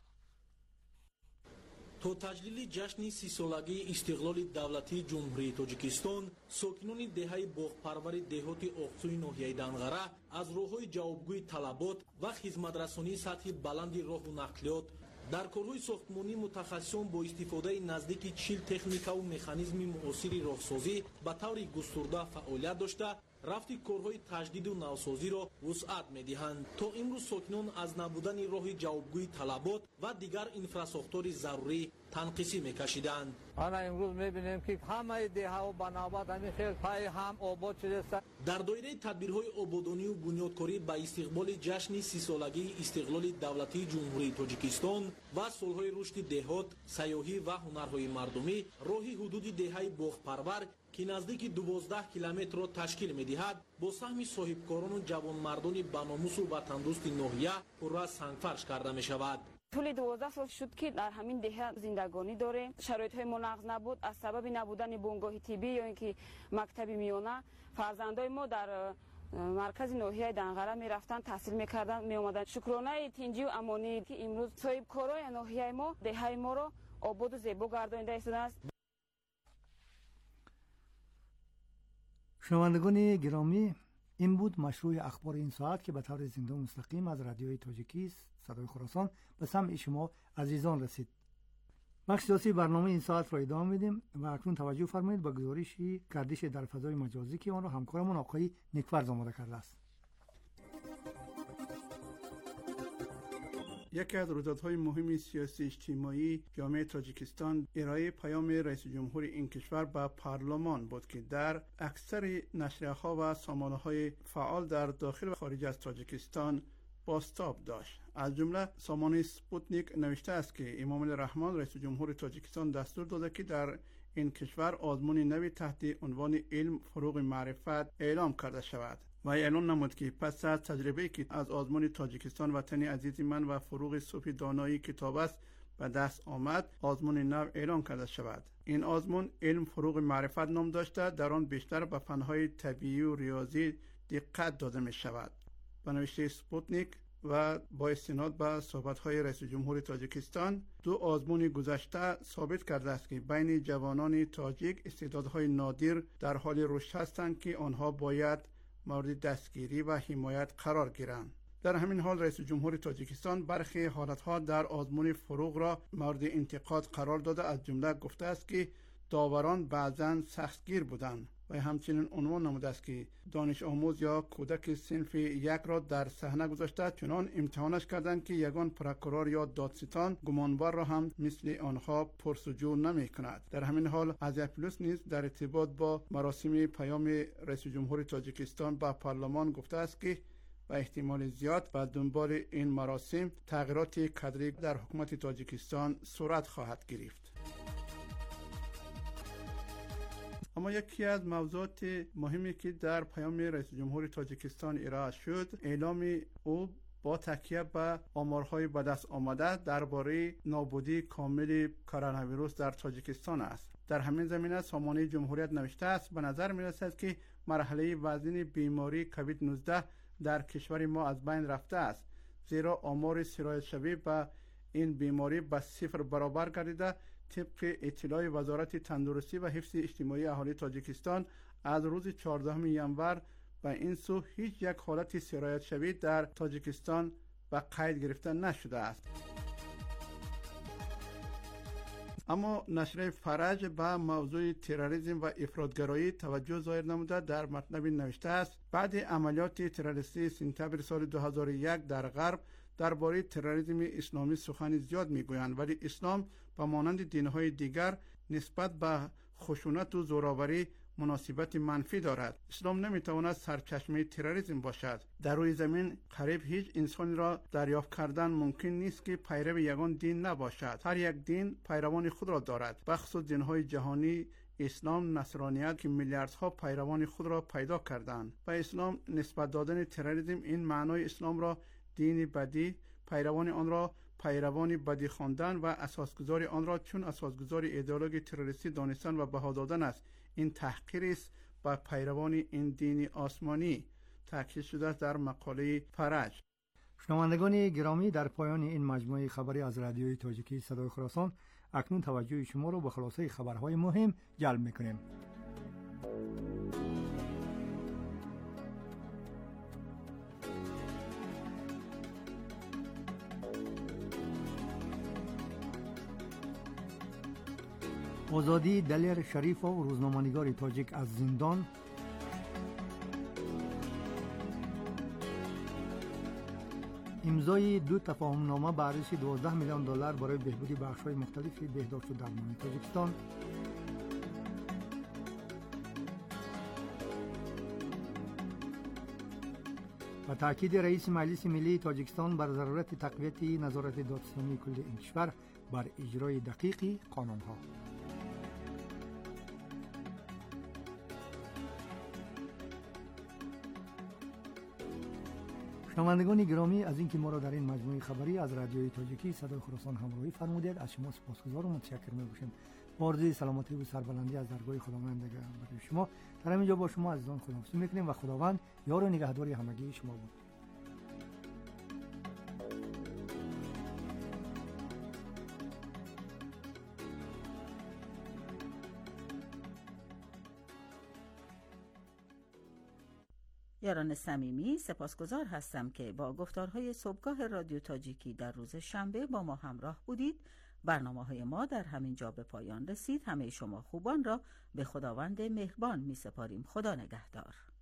تو تجلیل جشن سی سالگی استقلال دولتی جمهوری تاجیکستان ساکنان دهه باغپرور دهات اقصی ناحیه دنغره از راه‌های جوابگوی طلبات و خدمترسانی سطح بلند راه و نقلیات در کارهای ساختمانی متخصصان با استفاده نزدیک چهل تکنیکا و مکانیزم معاصر راهسازی به طور گسترده فعالیت داشته رفت کارهای تجدید و نوسازی را وسعت می‌دهند. تا امروز ساکنان از نبودن راه جوابگوی طلبات و دیگر انفراساختور ضروری تنقیصی می‌کشیدند. آنا امروز می‌بینیم که همه دهه‌ها به نوبت همین خیلی پای هم آباد شده است. در دایره تدبیرهای آبادانی و بنیادکاری به استقبال جشن سی سالگی استقلال دولتی جمهوری تاجیکستان و سالهای رشد دهات، سیاحی و هنرهای مردمی راهی حدود دهه باغپرور که نزدیک دوازده کیلومتر را تشکیل می‌دهد با سهم صاحبکاران و جوانمردان باناموس و وطندوست ناحیه پر از سنگفرش کرده می‌شود. طول دوازده سال شد که در همین دهه زندگانی داریم. شرایط‌های مناسب نبود از سبب نبودن بنگاه طبی یا اینکه مکتب میانه فرزندای ما در مرکز ناحیه دنغره میرفتن تحصیل میکردن میومدن. شکرانه تنجی و امانی که امروز صاحب کارای ناحیه ما دهه ما رو آباد و زیبا گردانیده است. شنوندگان گرامی، این بود مشروع اخبار این ساعت که به طور زنده و مستقیم از رادیوی تاجیکی صدای خراسان به سمع شما عزیزان رسید. بخش سیاسی برنامه این ساعت را ادامه میدیم و اکنون توجه فرمایید به گزارشی گردش در فضای مجازی که آن را همکارمون آقای نیکفرز آماده کرده است. یکی از رویدادهای مهم سیاسی اجتماعی جامعه تاجیکستان ارائه پیام رئیس جمهور این کشور به پارلمان بود که در اکثر نشریه‌ها و سامانه‌های فعال در داخل و خارج از تاجیکستان بازتاب داشت. از جمله سامانه سپوتنیک نوشته است که امام الرحمن رئیس جمهور تاجیکستان دستور داده که در این کشور آزمون نوی تحت عنوان علم فروغ معرفت اعلام کرده شود و اعلان نمود که پس از تجربه‌ای که از آزمون تاجیکستان وطن عزیز من و فروغ صوفی دانایی کتاب است به دست آمد، آزمون نو اعلان کرده شود. این آزمون علم فروغ معرفت نام داشته، در آن بیشتر به فن‌های طبیعی و ریاضی دقت داده می شود. به نوشته سپوتنیک و با استناد به صحبت‌های رئیس جمهور تاجیکستان، دو آزمون گذشته ثابت کرده است که بین جوانان تاجیک استعدادهای نادر در حال رشد هستند که آنها باید مورد دستگیری و حمایت قرار گیرند. در همین حال رئیس جمهور تاجیکستان برخی حالتها در آزمون فروغ را مورد انتقاد قرار داده، از جمله گفته است که داوران بعضاً سختگیر بودند و همچنین عنوان نموده است که دانش آموز یا کودک صنف یک را در صحنه گذاشته، چنان امتحانش کردند که یگان پروکورور یا دادستان گمانبار را هم مثل آنها پرسجو نمی کند. در همین حال ازیا پلوس نیز در ارتباط با مراسم پیام رئیس جمهور تاجیکستان به پارلمان گفته است که و احتمال زیاد و دنبال این مراسم تغییرات کادری در حکومت تاجیکستان صورت خواهد گرفت. اما یکی از موضوعات مهمی که در پیام رئیس جمهور تاجیکستان ارائه شد، اعلام او با تکیه به آمارهای به دست آمده درباره نابودی کامل کرونا ویروس در تاجیکستان است. در همین زمینه سامانه جمهوریت نوشته است به نظر می رسد که مرحله وزن بیماری کووید نوزده در کشور ما از بین رفته است، زیرا آمار سرایت شوی به این بیماری به صفر برابر گردیده. طبق اطلاع وزارت تندرستی و حفظ اجتماعی اهالی تاجیکستان از روز چهاردهم ژانویه به این سو هیچ یک حالت سرایت شوی در تاجیکستان به قید گرفته نشده است. اما نشریه فرج به موضوع تروریسم و افراطگرایی توجه ظاهر نموده در مطلب نوشته است بعد عملیات تروریستی سپتامبر سال دو هزار و یک در غرب درباره تروریسم اسلامی سخن زیاد میگویند، ولی اسلام به مانند دین‌های دیگر نسبت به خشونت و زورآوری مناسبت منفی دارد. اسلام نمیتواند سرچشمه تروریسم باشد. در روی زمین قریب هیچ انسانی را دریافت کردن ممکن نیست که پیرو یگان دین نباشد. هر یک دین پیروان خود را دارد. بخصوص دین‌های جهانی اسلام، نصرانیت که میلیاردها پیروان خود را پیدا کردند. به اسلام نسبت دادن تروریسم این معنای اسلام را دین بدی، پیروان آن را پیروان بدی خواندن و اساسگذار آن را چون اساسگذار ایدئولوژی تروریستی دانستن و بها دادن است. این تحقیر است به پیروان این دین آسمانی، تاکید شده است در مقاله فرج. شنوندگان گرامی، در پایان این مجموعه خبری از رادیوی تاجیکی صدای خراسان اکنون توجه شما را به خلاصه خبرهای مهم جلب می‌کنیم. آزادی دلیر شریف و روزنامه‌نگار تاجیک از زندان، امضای دو تفاهمنامه به ارزش دوازده میلیون دلار برای بهبودی بخش‌های مختلف بهداشت و درمانی تاجیکستان، و تاکید رئیس مجلس ملی تاجیکستان بر ضرورت تقویت نظارت دادستانی کل این کشور بر اجرای دقیق قانون‌ها. شنوندگان گرامی، از اینکه ما را در این مجموعه خبری از رادیوی تاجیکی صدای خراسان همراهی فرمودید از شما سپاسگزار و متشکر می‌باشیم. آرزوی سلامتی و سربلندی از درگاه خداوند برای شما. در همینجا با شما عزیزان خداحافظی میکنیم و خداوند یار و نگهداری همگی شما بود. یاران صمیمی، سپاسگزار هستم که با گفتارهای صبحگاه رادیو تاجیکی در روز شنبه با ما همراه بودید. برنامه‌های ما در همین جا به پایان رسید. همه شما خوبان را به خداوند مهربان می سپاریم. خدا نگهدار.